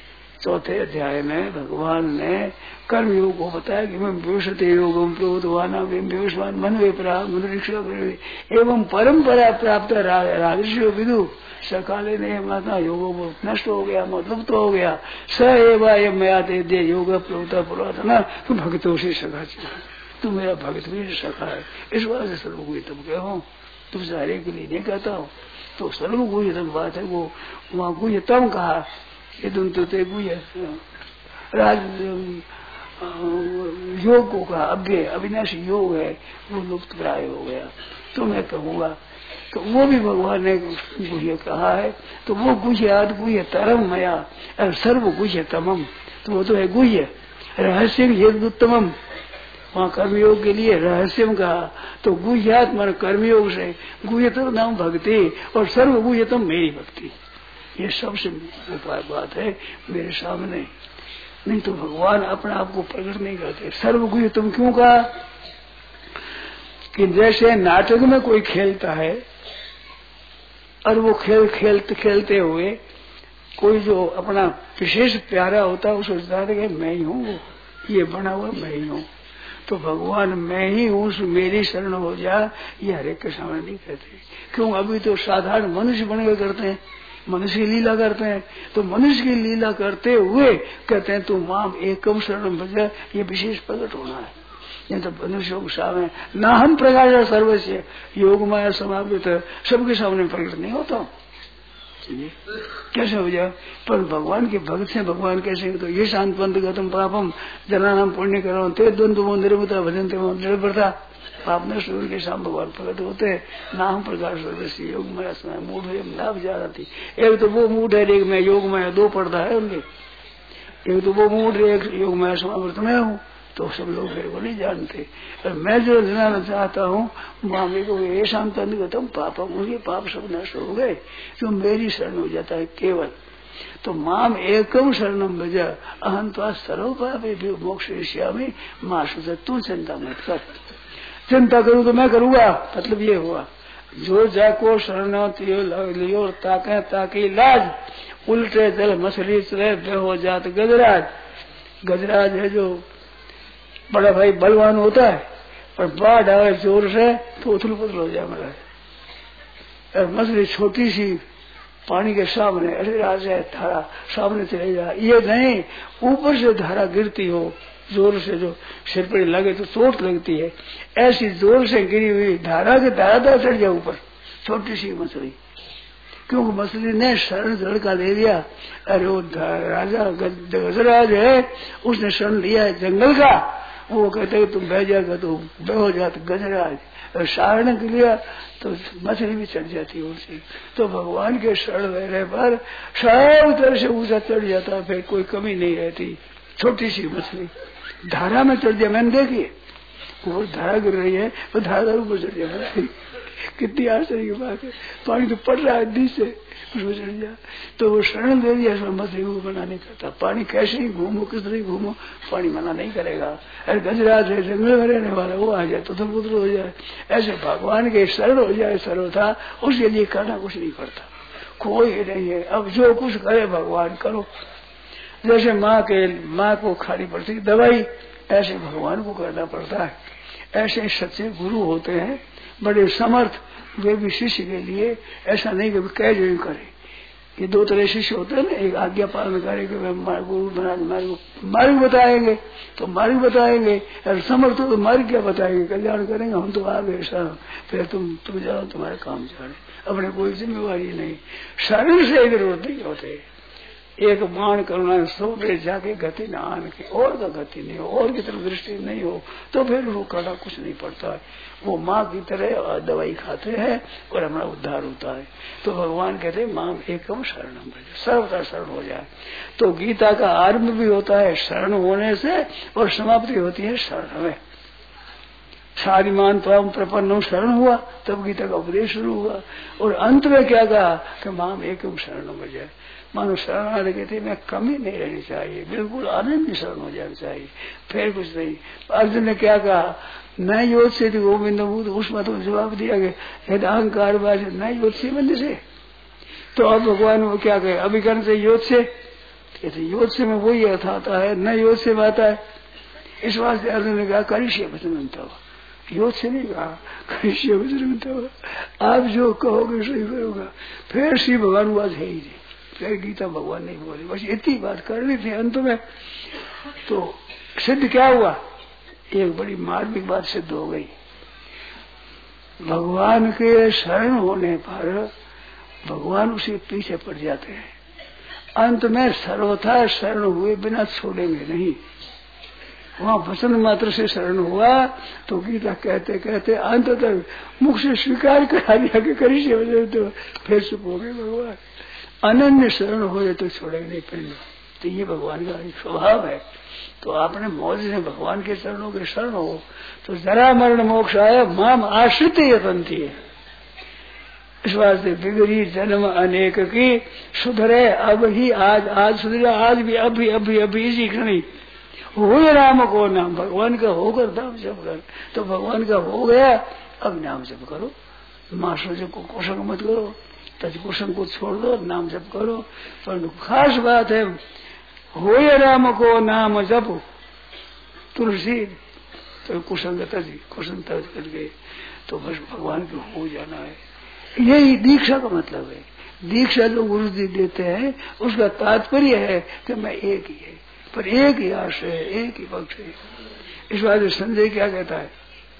चौथे अध्याय में भगवान ने कर्म योग को बताया कि मैं विवशते योगम प्रभुत्वाना विवशवान मन वे एवं परंपरा प्राप्त राजर्षि विदु सकाले ने माता योगो नष्ट हो गया, मतलब तो हो गया। स एवं मया दे योग प्रभुता पुरातना तो भक्तों से सखा तू मेरा भक्त भी सखा है। इस बात से सर्वगुण तुम कहो, तुम सारे के लिए नहीं कहता हो। तो सर्वगुण बात है वो, वहाँ गुह्यतम कहा, ये दोनों तो गुह्य राज योग को कहा, अव्यय अविनाशी योग है, वो लुप्त प्राय हो गया। तो मैं कहूँगा तो वो भी भगवान ने गुह्य कहा है। तो वो गुह्याद गुह्य तरम मया और सर्व गुह्य तमम, तो वो तो है गुह्य रहस्य उत्तमम। वहाँ कर्मयोग के लिए रहस्यम कहा। तो गुह्यात मन कर्मयोग से गुह्यतम नाम भक्ति और सर्व गुह्यतम मेरी भक्ति, ये सबसे उपाय बात है मेरे सामने। नहीं तो भगवान अपने आप को प्रकट नहीं करते। सर्व गुह्यतम क्यों कहा कि जैसे नाटक में कोई खेलता है और वो खेलते हुए कोई जो अपना विशेष प्यारा होता है, वो सोचता है कि मैं ही हूँ, ये बना हुआ मैं ही हूँ। तो भगवान मैं ही हूँ, मेरी शरण हो जा, ये हरेक के सामने नहीं कहते। क्यों? अभी तो साधारण मनुष्य बनकर करते हैं, मनुष्य की लीला करते हैं। तो मनुष्य की लीला करते हुए कहते हैं तू माम एकम शरण भज, ये विशेष प्रकट होना है। नहीं तो मनुष्य के सामने ना हम प्रकाश सर्वस्व योग माया समावृत सबके सामने प्रकट नहीं होता। कैसे हो जाए? पर भगवान के भक्त से भगवान कैसे? तो ये शांत पंथ गतम पापम जना नाम पुण्य करो ते द्वंद्व निर्मता भजन निर्भरता पाप न सूर्य के सामने भगवान प्रकट होते ना हम प्रकाश सर्वस्व योग माया समय मूढ़ लाभ जा रहा थी। एक तो वो मूढ़ है, एक मैं योग माया, दो पर्दा है उनके। एक तो वो मूढ़ है, एक योग माया समावृत मैं हूँ। तो सब लोग मेरे को नहीं जानते। और मैं जो जनाना चाहता हूँ मामे को ये शांत गतम पापम, मुझे पाप सब नष्ट हो गए जो मेरी शरण हो जाता है केवल। तो माम एकम शरणम भजा अहं तो सर्व पापे मोक्ष श्यामी माँ सुझ, तू चिंता मत कर। चिंता करूँ तो मैं करूँगा, मतलब ये हुआ जो जाको शरण लियो ताके ताकि लाज, उल्टे जल मछली चले बेहो जात गजराज। गजराज है जो बड़ा भाई बलवान होता है, पर बाढ़ आए जोर से तो उथल पुथल हो जाए मेरा। मछली छोटी सी पानी के सामने अरे राजा धारा सामने चले जाए, ये नहीं ऊपर से धारा गिरती हो जोर से, जो सिर पर लगे तो चोट लगती है, ऐसी जोर से गिरी हुई धारा के धारा चढ़ जाए ऊपर छोटी सी मछली। क्योंकि मछली ने शरण झड़का ले लिया। अरे वो राजा गजराज है, उसने शरण लिया है जंगल का। वो कहते हैं तुम बह जाएगा तो बह हो जाते गजराज, और शरण के लिया तो मछली भी चढ़ जाती है उनसे। तो भगवान के शरण रहने पर सब तरह से ऊंचा चढ़ जाता है, फिर कोई कमी नहीं रहती। छोटी सी मछली धारा में चढ़ जाए, मैंने देखी वो धारा गिर रही है तो धारा ऊपर चढ़ जाए। कितनी आश्चर्य की बात है, पानी तो पड़ रहा है दी से उसमें चढ़ जाए। तो वो शरण दे दिया, मछली को मना नहीं करता। पानी कैसे ही घूमो, किस तरह घूमो, पानी मना नहीं करेगा। अरे गजराज है जंगल में रहने वाला, वो आ जाए तो पुत्र हो जाए। ऐसे भगवान के शरण हो जाए सर्वथा, उसके लिए करना कुछ नहीं पड़ता, कोई नहीं है। अब जो कुछ करे भगवान करो। जैसे माँ को खानी पड़ती दवाई, ऐसे भगवान को करना पड़ता है। ऐसे सच्चे गुरु होते हैं बड़े समर्थ, वे भी शिष्य के लिए ऐसा नहीं कि कह जो करे। ये दो तरह शिष्य होते हैं ना, एक आज्ञा पालन करेंगे गुरु बना मार्ग बताएंगे तो मार्ग बताएंगे, और समर्थ हो तो मार्ग क्या बताएंगे, कल्याण करेंगे। हम तो आ गए सर, फिर तुम जाओ तुम्हारे काम जाने, अपने कोई जिम्मेवारी नहीं। शरीर से विरोध नहीं होते। एक बाण करुणा सोबे जाके गति न आन के, और का गति नहीं हो, और की तरफ दृष्टि नहीं हो, तो फिर वो करना कुछ नहीं पड़ता है। वो माँ की तरह दवाई खाते हैं और हमारा उद्धार होता है। तो भगवान कहते हैं माँ एकम शरणम भज, सर्वथा शरण हो जाए। तो गीता का आरंभ भी होता है शरण होने से और समाप्ति होती है शरण में। शारीमान परम प्रपन्न शरण हुआ, तब गीता का उपदेश शुरू हुआ। और अंत में क्या कहा कि माम एकम शरणम भज, मानो शरण कहते मैं कमी नहीं रहनी चाहिए, बिल्कुल आनंद शरण हो जाना चाहिए, फिर कुछ नहीं। अर्जुन ने क्या कहा, न योद से गोविंद भूत, उसमें तो जवाब दिया गया अहंकार बाज न योद से बंद से। तो अब भगवान वो क्या कहे, अभिकरण से योद से, कहते योग से में वही अर्थ आता है, न योग से में आता है। इस वास्ते अर्जुन ने कहा करिष्ये वचनं तव, योग से नहीं कहा, करिष्ये वचनं तव, आप जो कहोगे सही करूंगा। फिर श्री भगवान बात है ही नहीं, फिर गीता भगवान नहीं बोले, बस इतनी बात करनी थी। अंत में तो सिद्ध क्या हुआ, एक बड़ी मार्मिक बात सिद्ध हो गई। भगवान के शरण होने पर भगवान उसे पीछे पड़ जाते हैं। अंत में सर्वथा शरण हुए बिना छोड़ेंगे नहीं। वहां वचन मात्र से शरण हुआ तो गीता कहते कहते अंत तक मुख से स्वीकार करा दिया कि करिष्ये वचनं तव, फिर चुप हो गए भगवान। अनन्य शरण हो तो छोड़ेंगे नहीं पहले। तो ये भगवान का एक स्वभाव है। तो आपने मौज से भगवान के चरणों के शरण हो तो जरा मरण मोक्ष आया, माम आश्रित यतन्ति है। इस वास्ते बिगड़ी जन्म अनेक की सुधरे अब ही, आज सुधरे, आज भी, अभी इसी क्षण हो राम को नाम, भगवान का होकर नाम जप कर। तो भगवान का हो गया, अब नाम जप करो। मास्टर जब को कुसंग मत करो, तज कुसंग को छोड़ दो, नाम जप करो। पर खास बात है हो राम को नाम जप, तुलसी तो कुसंग तज, कुसंग तज कर गए तो बस भगवान के हो जाना है। यही दीक्षा का मतलब है। दीक्षा जो गुरु जी देते हैं उसका तात्पर्य है कि मैं एक ही है, पर एक ही आश्रय है, एक ही पक्ष है। इस बात में संजय क्या कहता है,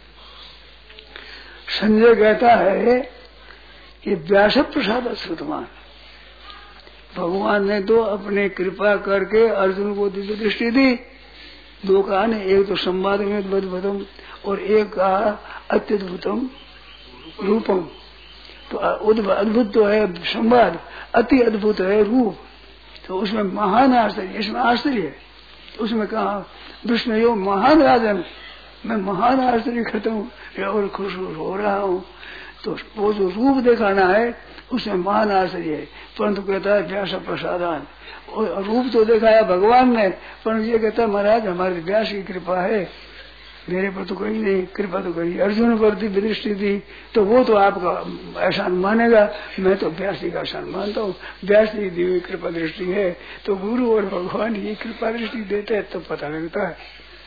संजय कहता है ये व्यास प्रसाद श्रुतमान, भगवान ने तो अपने कृपा करके अर्जुन को दिव्य दृष्टि दी। दो कहा ने, एक तो संवाद में अद्भुतम और एक कहा अत्यद्भुतम रूपम। तो अद्भुत तो है संवाद, अति अद्भुत है रूप। तो उसमें महान आश्चर्य, इसमें आश्चर्य है। तो उसमें कहा विष्णु यो महान राजन, मैं महान आश्चर्य करता हूँ और खुश हो रहा हूँ। तो वो जो रूप दिखाना है उसमें महान आश्चर्य है, परंतु कहता है व्यास प्रसादान। और रूप तो दिखाया भगवान ने, परंतु ये कहता है महाराज हमारे व्यास की कृपा है, मेरे पर तो कोई नहीं, कृपा तो करी अर्जुन पर दिव्य दृष्टि दी, तो वो तो आपका एहसान मानेगा, मैं तो व्यास जी का एहसान मानता हूँ। व्यास जी दिव्य कृपा दृष्टि है, तो गुरु और भगवान ये कृपा दृष्टि देते हैं तो पता लगता है।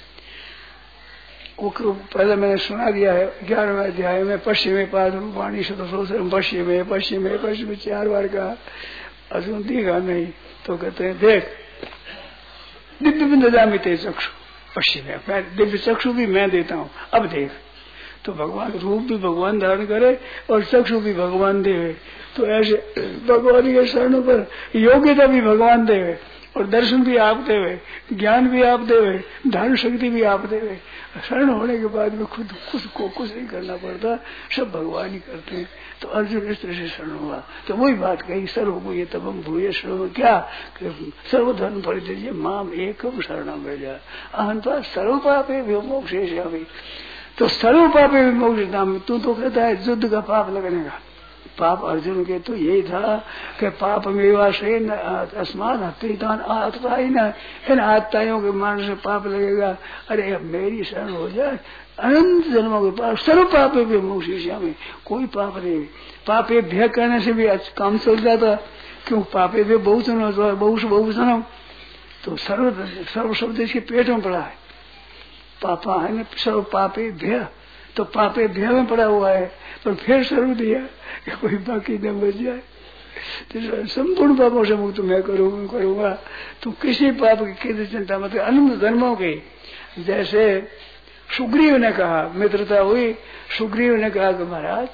वो पहले मैंने सुना दिया है 11वें अध्याय में, पश्चिमे पाद रूपाणी शतसोसरम, पश्चिमे 4 बार का। अर्जुन दिखा नहीं तो कहते हैं देख दिव्य बिंद जामिते चक्षु, पश्चिम मैं दिव्य चक्षु भी मैं देता हूँ, अब देख। तो भगवान रूप भी भगवान धारण करे और चक्षु भी भगवान देवे। तो ऐसे भगवान के शरण पर योग्यता भी भगवान देवे और दर्शन भी आप देवे, ज्ञान भी आप देवे, धारण शक्ति भी आप देवे। शरण होने के बाद में खुद कुछ नहीं करना पड़ता, सब भगवान ही करते हैं। तो अर्जुन इस तरह से शरण हुआ। तो वही बात कही सर्वभूय तबम भूय शरण, क्या सर्वधर्म परित्यज्य माम एकम शरणम व्रज अहंता सर्व पापे विमोक्षयिष्यामि। तो सर्व पापे विमोक्षयिष्यामि, तू तो कहता है युद्ध का पाप लगने का। पाप अर्जुन के तो यही था कि पाप मेवाशेन अस्मान हत्यान आत्ता ही न, इन आत्ताओं के मान से पाप लगेगा। अरे अब मेरी शरण हो जाए, अनंत जन्मों के पाप सर्व पापे भी मोक्षयिष्यामि में कोई पाप नहीं। पापे भय करने से भी काम चल जाता, क्यों पापे भी बहुवचन तो सर्व शब्द इसके पेट में पड़ा है। पापा है न सर्व पापे भय, तो पापे भय में पड़ा हुआ है, पर फिर सर्व दिया कि कोई बाकी न बच जाए। तो संपूर्ण पापों से मुक्त मैं करूंगा। तो किसी पाप की चिंता मत, अनंत जन्मों की। जैसे सुग्रीव ने कहा, मित्रता हुई, सुग्रीव ने कहा कि महाराज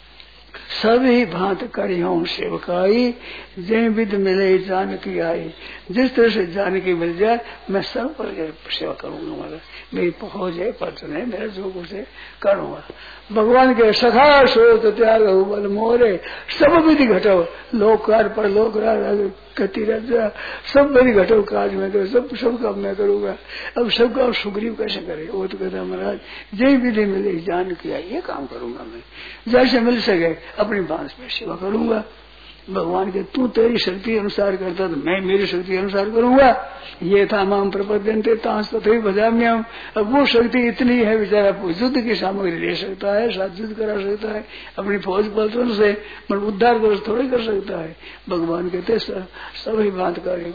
सभी भांत करियों सेवकाई, जय विध मिले जानकी आई। जिस तरह से जानकी मिल जाए मैं सब पर सेवा करूंगा, महाराज मेरी हो जाए पर्चन है, मेरा जो कुछ है करूंगा। भगवान के सखा सोच त्याग बल मोरे, सब विधि घटो लोकार पर लोक गति रजा, सब मेरी घटो काज में करो, सब काम मैं करूंगा। अब सबका सुग्रीव कैसे करे, वो तो कहता महाराज जय विधि मिले जान किया, ये काम करूंगा मैं, जैसे मिल सके अपनी बांस में सेवा करूंगा। भगवान के तू तेरी शक्ति अनुसार करता तो मैं मेरी शक्ति अनुसार करूंगा। ये था माम प्रपद्यन्ते तांस तथैव भजाम्यहम्। अब वो शक्ति इतनी है बेचारा युद्ध की सामग्री ले सकता है, साथ युद्ध करा सकता है, अपनी फौज बलों से मन उद्धार कर थोड़े कर सकता है। भगवान कहते सभी बात करे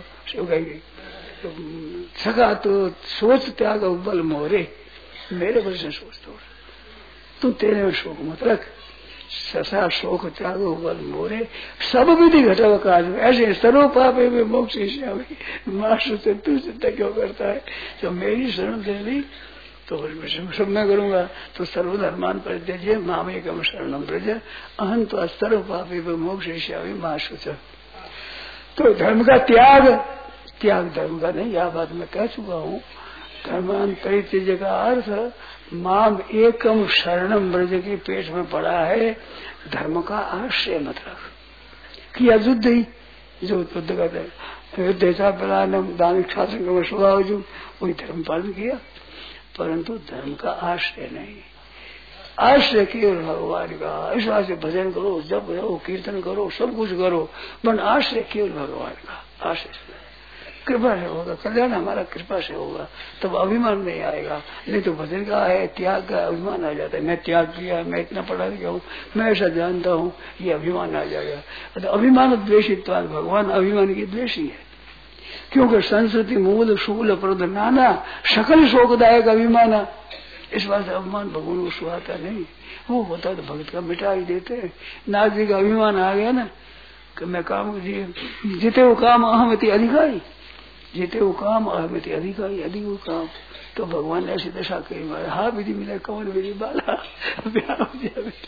सका तो सोच त्याग बल मोरे, मेरे बल से सोच तोड़, तू तेरे में शोक मत रख। ससा शोक त्यागो बल मोरे सब विधि घटव काज, ऐसे सर्व पापे में मोक्ष मास्टर से तू चिंता क्यों करता है? जो मेरी शरण दे दी तो सब मैं करूंगा। तो सर्वधर्मान परित्यज्य मामेकम शरणम व्रज अहं तो सर्व पापे में मोक्ष मास्टर। तो धर्म का त्याग धर्म का नहीं, यह बात मैं कह चुका हूँ। धर्मान परित्यज्य का अर्थ माम एकम शरणम ब्रज के पेट में पड़ा है। धर्म का आश्रय मत रख। किया युद्ध ही जो युद्ध करते युद्ध ऐसा प्रधानम दान इच्छा स्वभाव जो वही धर्म पालन किया, परंतु धर्म का आश्रय नहीं। आश्रय केवल भगवान का। इस बात से भजन करो, जप करो, कीर्तन करो, सब कुछ करो, पर आश्रय केवल भगवान का। आश्रय कृपा से होगा, कल्याण हमारा कृपा से होगा, तब अभिमान नहीं आएगा। नहीं तो भजन का है, त्याग का अभिमान आ जाता है। मैं त्याग किया, मैं इतना पढ़ा लिखा हूँ, मैं ऐसा जानता हूँ, ये अभिमान आ जाएगा। तो अभिमान द्वेषित, भगवान अभिमान की द्वेषी है। क्योंकि संस्कृति मूल शूल प्रद नाना सकल शोकदायक अभिमान। इस बात से अभिमान भगवान को सुहाता नहीं। वो होता तो भक्त का मिटा ही देते। नाथ जी का अभिमान आ गया ना कि मैं काम जीते वो काम अहमति अधिकारी, जीते वो काम अहमति अधिकारी, अधिक वो काम। तो भगवान ने ऐसी दशा कही मारे, हाँ विधि मिला कौन मेरी बाला ब्याह हो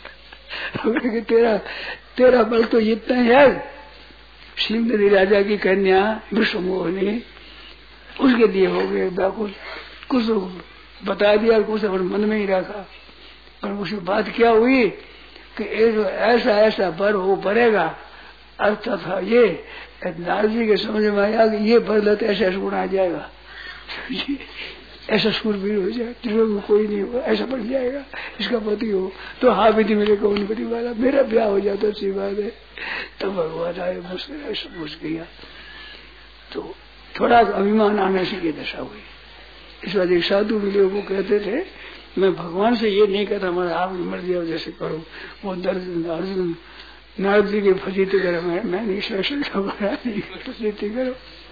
जाए। तेरा बल तो इतना है। सिंह राजा की कन्या विश्व मोहिनी, उसके लिए हो गए व्याकुल। कुछ बता दिया, कुछ अपने मन में ही रखा, पर उसकी बात क्या हुई कि ऐसा ऐसा बर वो बरेगा। अर्थ था ये, नारद जी के समझ में आया कि ये बदला तो ऐसा गुण आ जाएगा, ऐसा शूरवीर हो जाए जिसमें कोई नहीं होगा, ऐसा बन जाएगा, इसका पति हो। तो हाँ विधि मेरे कौन पति वाला, मेरा ब्याह हो जाता अच्छी बात है। तो भगवान आए मुझसे ऐसा घुस गया। तो थोड़ा अभिमान आने से ये दशा हुई। इस बात एक साधु मिले, वो कहते थे मैं भगवान से ये नहीं कहता हमारा आप मर्जी हो जैसे करो। वो अर्जुन नारद जी की फजीती करो, मैं नहीं फजीती करो।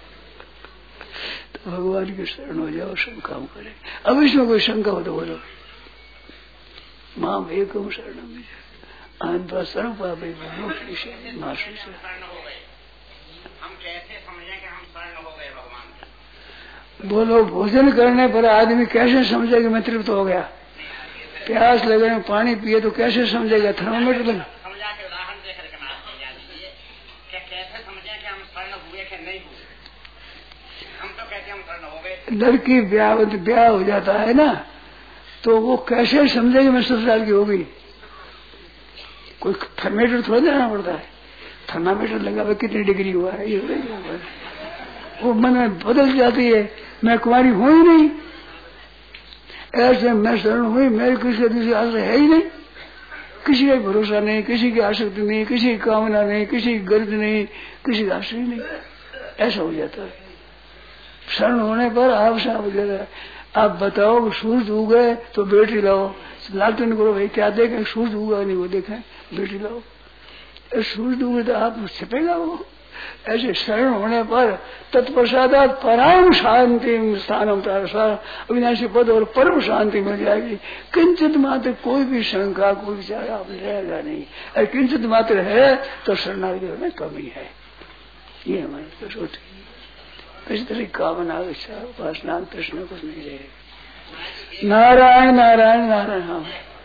तो भगवान की शरण हो जाओ, सब काम करे। अब इसमें कोई शंका हो तो बोलो, माम एकम शरणम अहं तो सर्व पापे मोक्ष बोलो। भोजन करने पर आदमी कैसे समझे कि मैं तृप्त हो गया? प्यास लगे में पानी पिए तो कैसे समझेगा? थर्मामीटर लगा लड़की ब्याह हो जाता है ना, तो वो कैसे समझेगी मैं 10 साल की हो गई? कोई थर्मामीटर थोड़ा देना पड़ता है। थर्मामीटर लगा हुआ कितनी डिग्री हुआ है ये वो मन में बदल जाती है। मैं कुमारी हूं ही नहीं, ऐसे मैं शरण हुई, मेरे किसी दूसरे आश्रय है ही नहीं, किसी का भरोसा नहीं, किसी की आसक्ति नहीं, किसी की कामना नहीं, किसी की गर्ज नहीं, किसी का आश्रय नहीं। ऐसा हो जाता है। शरण होने पर आप साफ हो जाता है। आप बताओ सूरज उगे तो बैटरी लाओ, लालटेन करो भाई क्या देखें, सूरज उगा नहीं वो देखें, बैटरी लाओ। सूरज उगे तो आप छिपेगा वो। ऐसे शरण होने पर तत्प्रसादात परम शांति स्थानम अविनाशी पद और परम शांति मिल जाएगी। किंचित मात्र कोई भी शंका, कोई विचार आप रहेगा नहीं। और किंचित मात्र है तो शरणागति में कमी है। ये हमारी कसौटी। इस तरह कामना इच्छा उपासना कृष्ण कुछ नहीं रहेगा। नारायण नारायण नारायण। हाँ